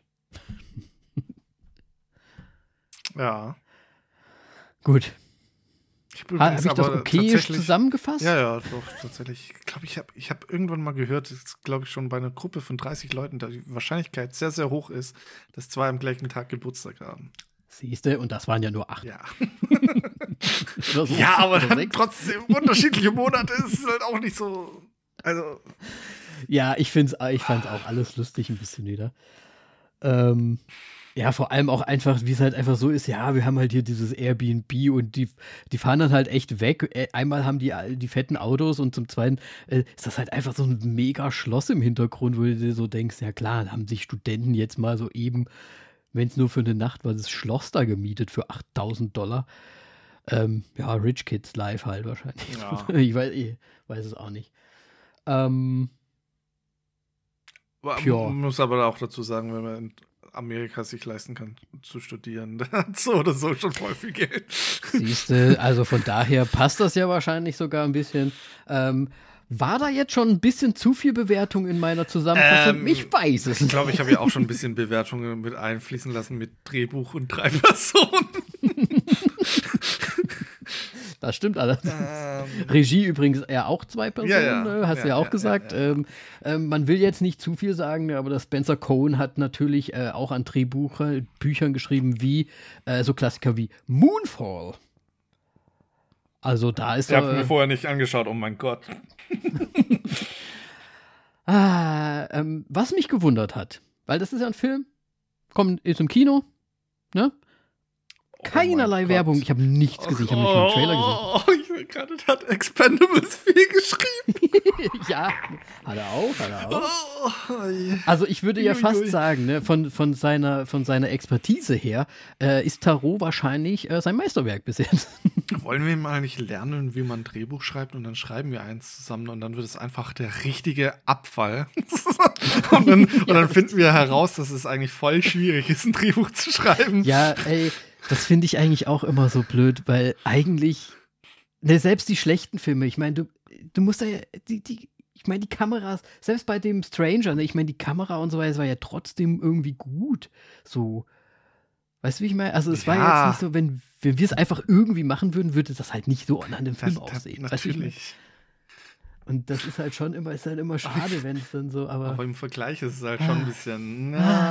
Ja. Gut. Ich Ha, Habe übrigens ich das aber okayisch tatsächlich- zusammengefasst? Ja, ja, doch, tatsächlich. Ich glaube, ich habe ich hab irgendwann mal gehört, dass, glaube ich, schon bei einer Gruppe von dreißig Leuten da die Wahrscheinlichkeit sehr, sehr hoch ist, dass zwei am gleichen Tag Geburtstag haben. Siehste, und das waren ja nur acht. Ja. Oder so. Ja, aber Oder dann sechs. trotzdem unterschiedliche Monate ist es halt auch nicht so. Also, Ja, ich, find's, ich fand auch alles lustig ein bisschen wieder. Ähm, ja, vor allem auch einfach, wie es halt einfach so ist, ja, wir haben halt hier dieses Airbnb und die, die fahren dann halt echt weg. Äh, Einmal haben die all- die fetten Autos und zum Zweiten äh, ist das halt einfach so ein mega Schloss im Hintergrund, wo du dir so denkst, ja klar, da haben sich Studenten jetzt mal so eben, wenn es nur für eine Nacht war, das Schloss da gemietet für achttausend Dollar. Ähm, ja, Rich Kids Life halt wahrscheinlich. Ja. Ich, weiß, ich weiß es auch nicht. Ähm, man Tja. muss aber auch dazu sagen, wenn man in Amerika sich leisten kann zu studieren, der hat so oder so schon voll viel Geld. Siehste, also von daher passt das ja wahrscheinlich sogar ein bisschen. Ähm, war da jetzt schon ein bisschen zu viel Bewertung in meiner Zusammenfassung? Ähm, ich weiß es Ich glaube, ich habe ja auch schon ein bisschen Bewertungen mit einfließen lassen mit Drehbuch und drei Personen. Das stimmt allerdings. Ähm, Regie übrigens eher auch zwei Personen, Ja, ja. ne? Hast du Ja, ja auch ja, gesagt. ja, ja. Ähm, ähm, man will jetzt nicht zu viel sagen, aber der Spencer Cohen hat natürlich äh, auch an Drehbüchern geschrieben, wie äh, so Klassiker wie Moonfall. Also da ist ich habe er, mir vorher nicht angeschaut, oh mein Gott. Ah, ähm, was mich gewundert hat, weil das ist ja ein Film, kommt, ist im Kino, ne? Keinerlei Oh mein Werbung, Gott. ich habe nichts gesehen, ich habe nicht mal einen Trailer gesehen. Oh, ich will gerade, der hat Expendables vier geschrieben. Ja, hat er auch, hat er auch. Oh, je. Also ich würde ja Ui, fast ui. sagen, ne, von, von, seiner, von seiner Expertise her, äh, ist Tarot wahrscheinlich äh, sein Meisterwerk bis jetzt. Wollen wir mal nicht lernen, wie man ein Drehbuch schreibt und dann schreiben wir eins zusammen und dann wird es einfach der richtige Abfall. und dann, und dann finden wir heraus, dass es eigentlich voll schwierig ist, ein Drehbuch zu schreiben. Ja, ey, das finde ich eigentlich auch immer so blöd, weil eigentlich, ne, selbst die schlechten Filme, ich meine, du, du musst da ja, die, die, ich meine, die Kameras, selbst bei dem Stranger, ne, ich meine, die Kamera und so weiter war ja trotzdem irgendwie gut. So. Weißt du, wie ich meine? Also es Ja. war jetzt nicht so, wenn, wenn wir es einfach irgendwie machen würden, würde das halt nicht so an dem Film Das- das- aussehen. Weißt du, wie ich meine? Natürlich. Und das ist halt schon immer, ist halt immer schade, wenn es dann so, aber, Aber im Vergleich ist es halt schon ein Ah. bisschen.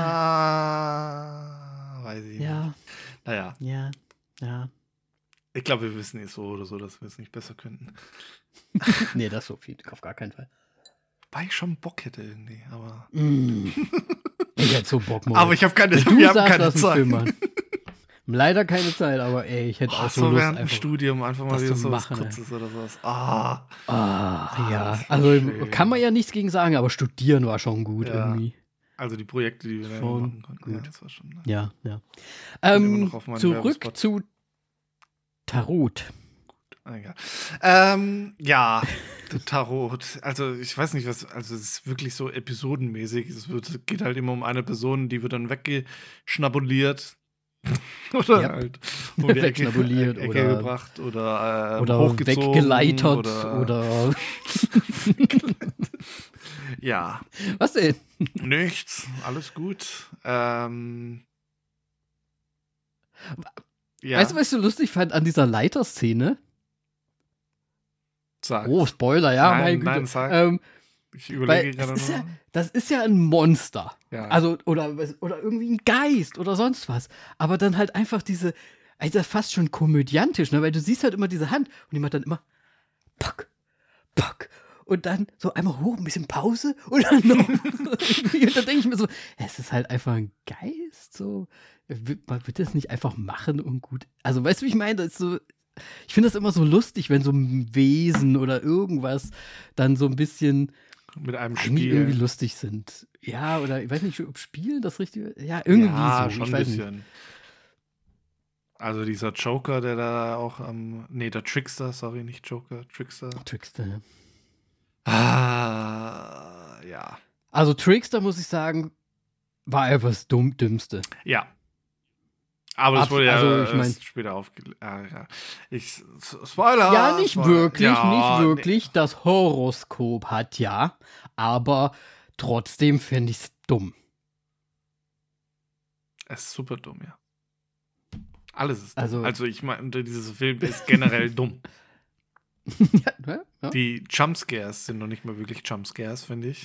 Na, weiß ich nicht. ja, Naja, ja, ja. ich glaube, wir wissen jetzt so oder so, dass wir es nicht besser könnten. Nee, das so viel, auf gar keinen Fall. Weil ich schon Bock hätte irgendwie, aber. Mm. Ich hätte so Bock, Moritz. Aber ich habe keine, Wenn du wir haben sagst, keine lass einen Film Zeit. machen. Leider keine Zeit, aber ey, ich hätte Oh, auch so so Lust, während dem einfach. Studium einfach mal das wieder zu so was machen, Kurzes oder sowas. Ah, Ah, ja, das war also schön. kann man ja nichts gegen sagen, aber studieren war schon gut Ja. irgendwie. also die Projekte, die wir da Schon machen konnten. Ja, gut. das war schon. Ne? Ja, ja. immer Ähm, noch auf meinem zurück Werbespot. zu Tarot. Ah, egal. Ähm, ja, der Tarot. Also ich weiß nicht, was, also es ist wirklich so episodenmäßig. Es wird, geht halt immer um eine Person, die wird dann weggeschnabuliert. oder Ja. halt um die Ecke, Wegschnabuliert Ecke oder- gebracht oder, ähm, Oder hochgezogen. weggeleitert oder, oder Ja, was denn? nichts. Alles gut. Ähm, ja, Weißt du, was ich so lustig fand an dieser Leiterszene? sag. Oh, Spoiler, ja, Nein, meine Güte. nein, sag. Ähm, Ich weil überlege das gerade ist, nur. ja, das ist ja ein Monster. Ja. Also, oder, was- oder irgendwie ein Geist oder sonst was. Aber dann halt einfach diese, also fast schon komödiantisch, ne? Weil du siehst halt immer diese Hand und die macht dann immer Pack, Pack. Und dann so einmal hoch, ein bisschen Pause und dann noch. Und dann denke ich mir so, es ist halt einfach ein Geist. So. Wird- Man wird das nicht einfach machen und gut. Also, weißt du, wie ich meine? Das ist so, ich finde das immer so lustig, wenn so ein Wesen oder irgendwas dann so ein bisschen Mit einem eigentlich irgendwie Spiel. lustig sind. Ja, oder ich weiß nicht, ob Spielen das richtige. Ja, irgendwie ja, so. schon ich ein weiß nicht. bisschen. Also dieser Joker, der da auch am. nee, der Trickster, sorry, nicht Joker, Trickster. Trickster. ja. Ah, ja. Also Trickster, muss ich sagen, war einfach das Dumm Dümmste. Ja. Aber das Abs- wurde ja also, ich mein- erst später aufgelöst. Ah, ja. Ich, Spoiler! ja, nicht Spoiler. wirklich, Ja, nicht wirklich. Das Horoskop hat ja, aber trotzdem finde ich es dumm. Nee, es ist super dumm, ja. Alles ist dumm. Also- Also, ich meine, dieses Film ist generell dumm. ja, ne? ja. Die Jumpscares sind noch nicht mal wirklich Jumpscares, finde ich.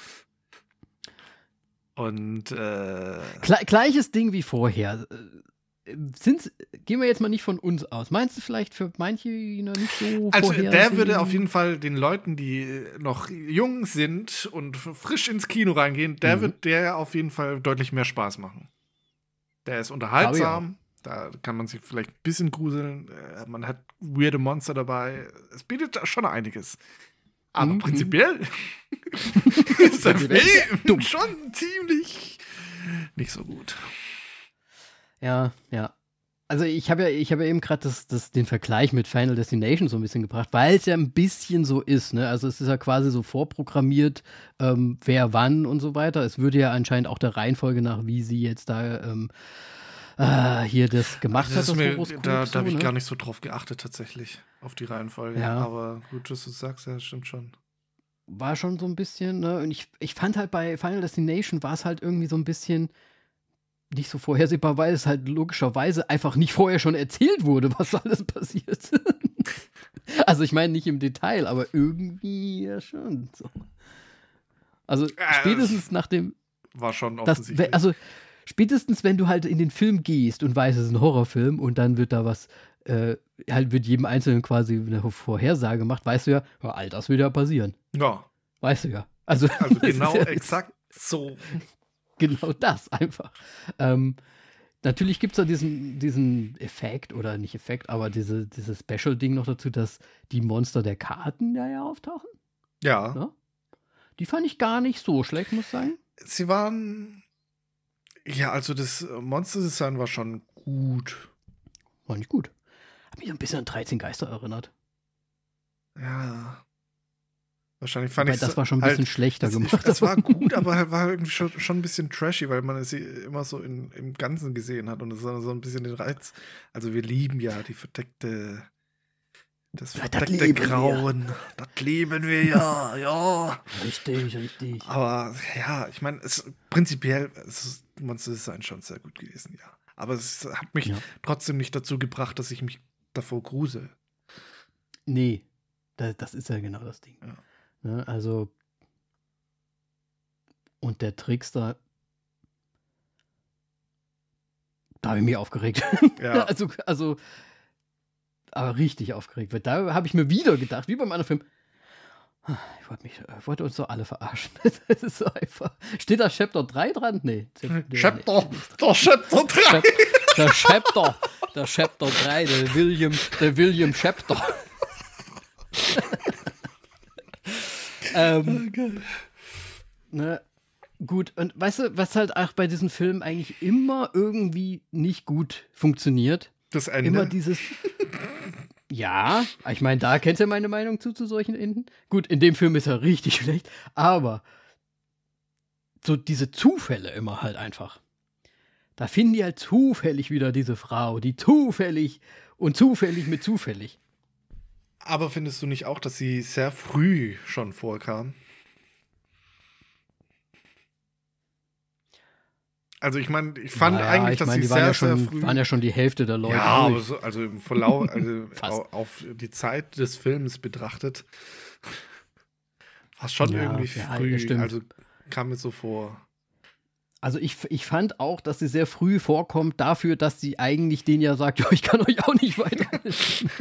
Und äh, Gle gleiches Ding wie vorher. Äh, Sind's, gehen wir jetzt mal nicht von uns aus. Meinst du vielleicht für manche noch nicht so also der vorhersehen? würde auf jeden Fall den Leuten, die noch jung sind und frisch ins Kino reingehen, der Mhm. wird der auf jeden Fall deutlich mehr Spaß machen. Der ist unterhaltsam, da kann man sich vielleicht ein bisschen gruseln, äh, man hat weirde Monster dabei, es bietet da schon einiges. Aber Mhm. prinzipiell ist der Prinzipiell Film dumm. schon ziemlich nicht so gut. Ja, ja. Also ich habe ja, ich habe ja eben gerade das, das, den Vergleich mit Final Destination so ein bisschen gebracht, weil es ja ein bisschen so ist, ne? Also es ist ja quasi so vorprogrammiert, ähm, wer wann und so weiter. Es würde ja anscheinend auch der Reihenfolge nach, wie sie jetzt da ähm, äh, hier das gemacht Das hat, ist das mir, Horoskop. da da so, habe ich ne? gar nicht so drauf geachtet, tatsächlich, auf die Reihenfolge. Ja. Aber gut, dass du es sagst, ja, das stimmt schon. War schon so ein bisschen, ne? Und ich, ich fand halt bei Final Destination war es halt irgendwie so ein bisschen nicht so vorhersehbar, weil es halt logischerweise einfach nicht vorher schon erzählt wurde, was alles passiert. Also ich meine nicht im Detail, aber irgendwie ja schon so. Also Äh, spätestens nach dem, War schon das, offensichtlich. also spätestens wenn du halt in den Film gehst und weißt, es ist ein Horrorfilm und dann wird da was, äh, halt wird jedem Einzelnen quasi eine Vorhersage gemacht, weißt du ja, ja, all das wird ja passieren. ja, Weißt du ja. Also, also das ist genau ja exakt so. genau das einfach. Ähm, natürlich gibt es da diesen, diesen Effekt, oder nicht Effekt, aber diese, dieses Special-Ding noch dazu, dass die Monster der Karten da ja auftauchen. Ja, Ja? Die fand ich gar nicht so schlecht, muss ich sagen. sie waren. Ja, also das Monster-Design war schon gut. War nicht gut. Hat mich ein bisschen an dreizehn Geister erinnert. Ja. Wahrscheinlich fand Wobei, ich das war schon ein bisschen schlechter das, gemacht. Das war gut, aber halt war irgendwie schon, schon ein bisschen trashy, weil man es immer so in, im Ganzen gesehen hat und es so ein bisschen den Reiz. Also wir lieben ja die verdeckte, das Ja, das verdeckte lieben wir. Grauen. Das lieben wir ja, ja. Richtig, richtig. Aber ja, ich meine, es prinzipiell ist das Monster Design schon sehr gut gewesen, ja. Aber es hat mich ja. trotzdem nicht dazu gebracht, dass ich mich davor grusel. Nee, das, das ist ja genau das Ding. Ja. Ne, also, und der Trickster, da habe ich mich aufgeregt. Ja. also, also, aber richtig aufgeregt. Weil da habe ich mir wieder gedacht, wie beim anderen Film, ich wollte mich, ich wollte uns doch alle verarschen. Das ist so einfach. Steht da Chapter drei dran? Nee. Chapter, der Chapter drei. Der Chapter, der Chapter drei, der William, der William Chapter. ähm, oh, ne, gut, und weißt du, was halt auch bei diesen Filmen eigentlich immer irgendwie nicht gut funktioniert? Das Ende. Immer dieses. Ja, ich meine, da kennt ihr meine Meinung zu, zu solchen Enden. Gut, in dem Film ist er richtig schlecht, aber so diese Zufälle immer halt einfach. Da finden die halt zufällig wieder diese Frau, die zufällig und zufällig mit zufällig. Aber findest du nicht auch, dass sie sehr früh schon vorkam? Also ich meine, ich fand naja, eigentlich, ich dass mein, sie die sehr, waren ja schon, sehr früh... waren ja schon die Hälfte der Leute. Ja, aber so, also im Verlauf, also auf die Zeit des Films betrachtet, war es schon ja, irgendwie früh. Ja, also kam mir so vor. Also ich, ich fand auch, dass sie sehr früh vorkommt dafür, dass sie eigentlich denen ja sagt, ja, ich kann euch auch nicht weiterhelfen.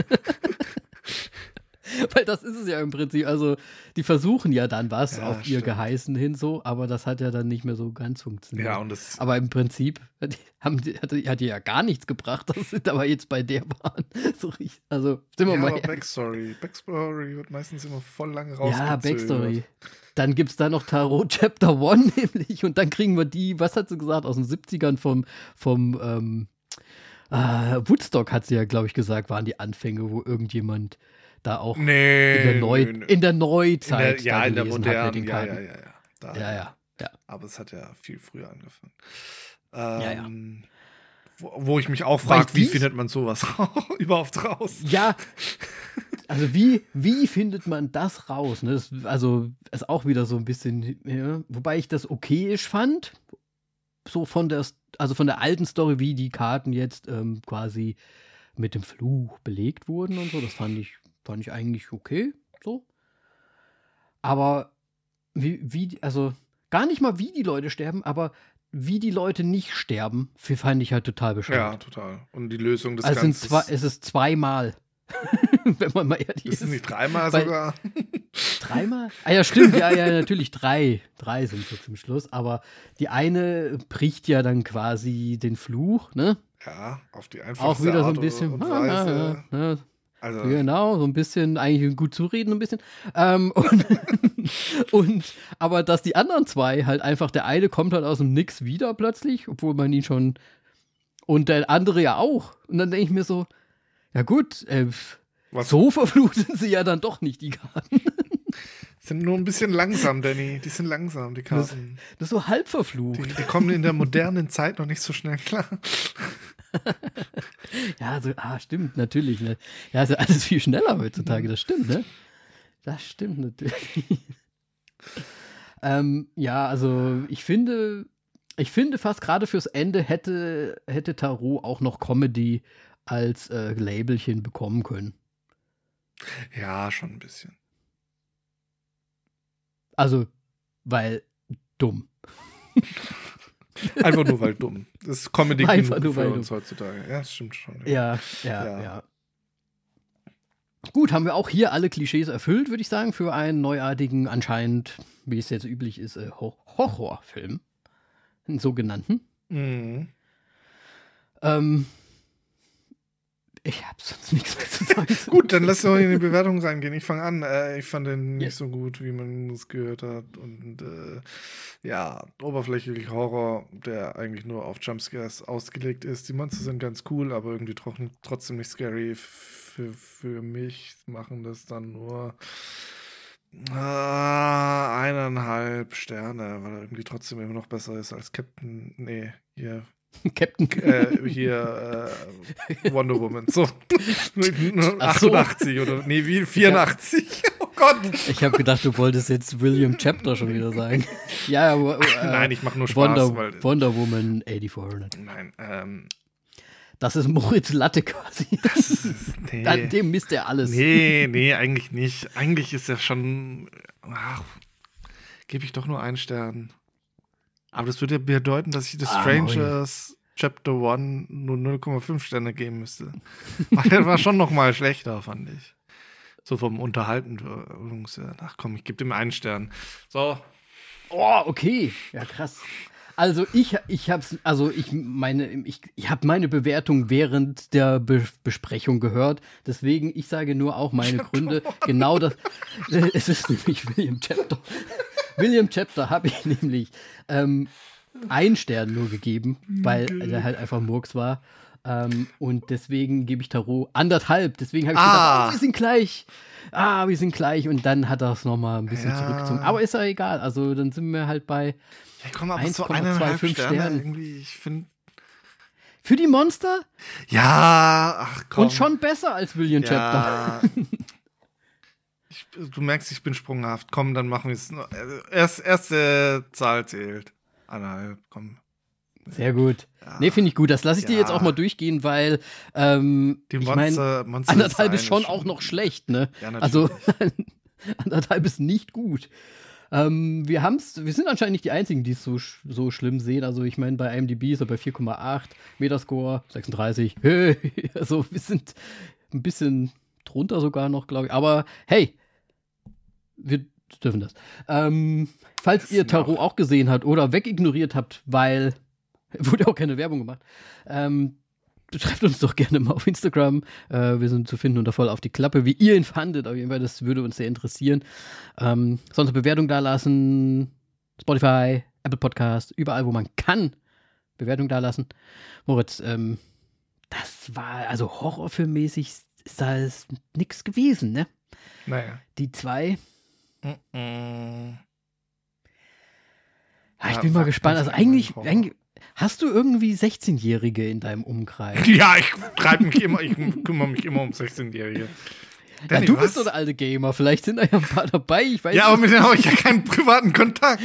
Weil das ist es ja im Prinzip. Also die versuchen ja dann was ja, auf ihr Geheißen hin so, aber das hat ja dann nicht mehr so ganz funktioniert. Ja, und das aber im Prinzip haben die, hat, hat die ja gar nichts gebracht, das sind aber jetzt bei der Bahn so richtig. Also sind wir ja, mal aber Backstory. Backstory wird meistens immer voll lange rausgezögert. Ja, Backstory. Dann gibt es da noch Tarot Chapter eins nämlich und dann kriegen wir die, was hat sie gesagt, aus den siebzigern vom, vom ähm, äh, Woodstock hat sie ja, glaube ich, gesagt, waren die Anfänge, wo irgendjemand da auch nee, in, der Neu- nee, nee. in der Neuzeit in der, ja, in der modernen, ja, ja, ja, ja. Da, ja, ja, ja. Aber es hat ja viel früher angefangen. Ähm, ja, ja. Wo, wo ich mich auch frage, wie findet man sowas überhaupt raus? Ja, also wie, wie findet man das raus? Ne? Das, also ist auch wieder so ein bisschen, ja, wobei ich das okayisch fand, so von der, also von der alten Story, wie die Karten jetzt ähm, quasi mit dem Fluch belegt wurden und so, das fand ich, fand ich eigentlich okay, so. Aber wie, wie, also gar nicht mal wie die Leute sterben, aber wie die Leute nicht sterben, fand ich halt total bescheuert. Ja, total. Und die Lösung des also Ganzen. Zwei, es ist zweimal. Wenn man mal ehrlich ist. Ist es nicht dreimal Weil, sogar? Dreimal? Ah ja, stimmt. Ja, ja, natürlich drei. Drei sind so zum Schluss. Aber die eine bricht ja dann quasi den Fluch, ne? Ja, auf die einfachste Auch wieder Art so ein bisschen. und Ah, Weise. ja, ja, ja. Also, genau, so ein bisschen, eigentlich gut zureden, ein bisschen. Ähm, und, und, aber dass die anderen zwei halt einfach, der eine kommt halt aus dem Nix wieder plötzlich, obwohl man ihn schon, und der andere ja auch. Und dann denke ich mir so, ja gut, äh, so verflucht sind sie ja dann doch nicht, die Karten. Sind nur ein bisschen langsam, Danny. Die sind langsam, die Karten. Das, das ist so halb verflucht. Die, die kommen in der modernen Zeit noch nicht so schnell klar. Ja, so, ah, stimmt, natürlich. Ne? Ja, ist ja alles viel schneller heutzutage, das stimmt, ne? Das stimmt natürlich. ähm, ja, also ich finde, ich finde fast gerade fürs Ende hätte, hätte Tarot auch noch Comedy als äh, Labelchen bekommen können. Ja, schon ein bisschen. Also, weil dumm. Einfach nur, weil dumm. Das ist Comedy Einfach genug nur, für weil uns dumm. Heutzutage. Ja, das stimmt schon. Ja. Ja, ja, ja. Gut, haben wir auch hier alle Klischees erfüllt, würde ich sagen, für einen neuartigen, anscheinend, wie es jetzt üblich ist, äh, Horrorfilm. Einen sogenannten. Mhm. Ähm, ich habe sonst nichts mehr zu sagen. Gut, dann lass uns in die Bewertung reingehen. Ich fange an. Äh, ich fand den nicht ja. so gut, wie man es gehört hat. Und äh, ja, oberflächlich Horror, der eigentlich nur auf Jumpscares ausgelegt ist. Die Monster sind ganz cool, aber irgendwie tro- trotzdem nicht scary. Für, für mich machen das dann nur äh, eineinhalb Sterne, weil er irgendwie trotzdem immer noch besser ist als Captain. Nee, hier. Captain. Äh, hier äh, Wonder Woman. So. achtundachtzig so. Oder nee, wie vierundachtzig. Ja. Oh Gott. Ich habe gedacht, du wolltest jetzt William Chapter schon wieder sagen. Ja, aber, äh, nein, ich mache nur Spaß. Wonder, weil, Wonder Woman vierundachtzig. Nein, ähm, Das ist Moritz Latte quasi. Das ist, nee. An dem misst er alles. Nee, nee, eigentlich nicht. Eigentlich ist er schon, ach, gebe ich doch nur einen Stern. Aber das würde ja bedeuten, dass ich The Ah, Strangers Chapter One nur null Komma fünf Sterne geben müsste. Weil der war schon noch mal schlechter, fand ich. So vom Unterhalten. Ach komm, ich gebe dem einen Stern. So. Oh, okay. Ja, krass. Also ich, ich hab's, also ich meine, ich, ich habe meine Bewertung während der Be- Besprechung gehört. Deswegen, ich sage nur auch meine Gründe. Genau das. Es ist nämlich William Chapter. William Chapter habe ich nämlich ähm, einen Stern nur gegeben, weil der halt einfach Murks war. Ähm, und deswegen gebe ich Tarot anderthalb. Deswegen habe ich Ah. gedacht, oh, wir sind gleich. Ah, wir sind gleich. Und dann hat er es nochmal ein bisschen Ja. zurückgezogen. Aber ist ja egal. Also dann sind wir halt bei Ja, komm, aber so eins Komma eineinhalb fünfundzwanzig Sterne Sterne. irgendwie, ich finde. Für die Monster Ja, ach komm. und schon besser als William Chapter. Ja. Ich, du merkst, ich bin sprunghaft. Komm, dann machen wir es. Erst, erste Zahl zählt. Eineinhalb, komm. Sehr gut. Ja. Nee, finde ich gut. Das lasse ich dir Ja. jetzt auch mal durchgehen, weil ähm, Die ich Monster, mein, Monster anderthalb ist Design schon auch noch schlecht, ne? Ja, natürlich. Also anderthalb ist nicht gut. Ähm, wir haben's, wir sind anscheinend nicht die Einzigen, die es so, sch- so schlimm sehen. Also ich meine, bei IMDb ist er bei vier Komma acht, Metascore sechsunddreißig. Hey, also wir sind ein bisschen drunter sogar noch, glaube ich. Aber hey, wir dürfen das. Ähm, falls Das ihr ist Tarot auch- auch gesehen habt oder wegignoriert habt, weil wurde auch keine Werbung gemacht, ähm, schreibt uns doch gerne mal auf Instagram. Äh, wir sind zu finden unter voll auf die Klappe, wie ihr ihn fandet. Auf jeden Fall, das würde uns sehr interessieren. Ähm, sonst eine Bewertung dalassen. Spotify, Apple Podcast, überall, wo man kann. Bewertung dalassen. Moritz, ähm, das war, also horrorfilmmäßig ist da nichts gewesen, ne? Naja. Die zwei. Mm-mm. Ja, ich Ja, bin mal sag gespannt. nicht Also eigentlich, Horror. eigentlich hast du irgendwie sechzehnjährige in deinem Umkreis? Ja, ich treibe mich immer, ich kümmere mich immer um sechzehnjährige. Ja, Danny, du was? bist so der alte Gamer. Vielleicht sind da ja ein paar dabei. Ich weiß Ja, aber nicht. mit denen habe ich ja keinen privaten Kontakt.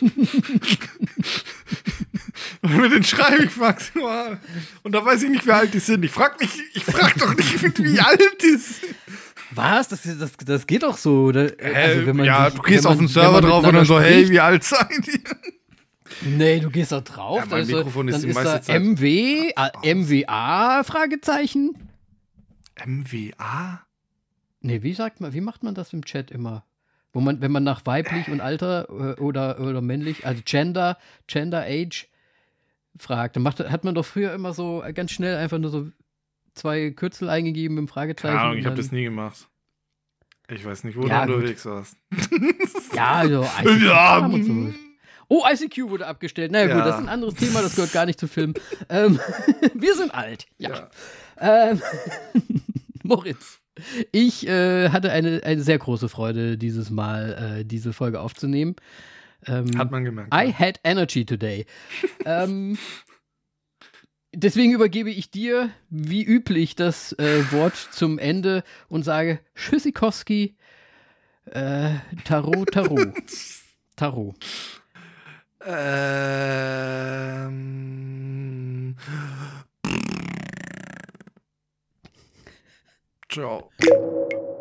Und mit denen schreibe ich maximal. Und da weiß ich nicht, wie alt die sind. Ich frag mich, ich frag doch nicht, wie alt die sind. Was? Das, das, das geht doch so. Oder? Also, wenn man ja, sich- du gehst wenn auf man- den Server wenn man drauf und dann so, miteinander hey, spricht. wie alt seid ihr? Nee, du gehst da drauf. Ja, mein also, Mikrofon ist dann die ist meiste da Zeit M W, äh, aus. M W A, Fragezeichen. M W A? Nee, wie sagt man, wie macht man das im Chat immer? Wo man, wenn man nach weiblich und Alter äh, oder, oder männlich, also Gender, Gender, Age fragt, dann macht, hat man doch früher immer so ganz schnell einfach nur so zwei Kürzel eingegeben im Fragezeichen. Keine Ahnung, und ich habe dann- das nie gemacht. Ich weiß nicht, wo Ja, du gut. unterwegs warst. Ja, also I C Q Ja, kam und so. mm. Oh, I C Q wurde abgestellt. Na naja, Ja. gut, das ist ein anderes Thema, das gehört gar nicht zu Film. ähm, wir sind alt. Ja. Ja. Ähm, Moritz, ich äh, hatte eine, eine sehr große Freude, dieses Mal äh, diese Folge aufzunehmen. Ähm, Hat man gemerkt. I ja. had energy today. ähm, deswegen übergebe ich dir, wie üblich, das äh, Wort zum Ende und sage Tschüssikowski, äh, Tarot, Tarot. Tarot. Ähm. Ciao.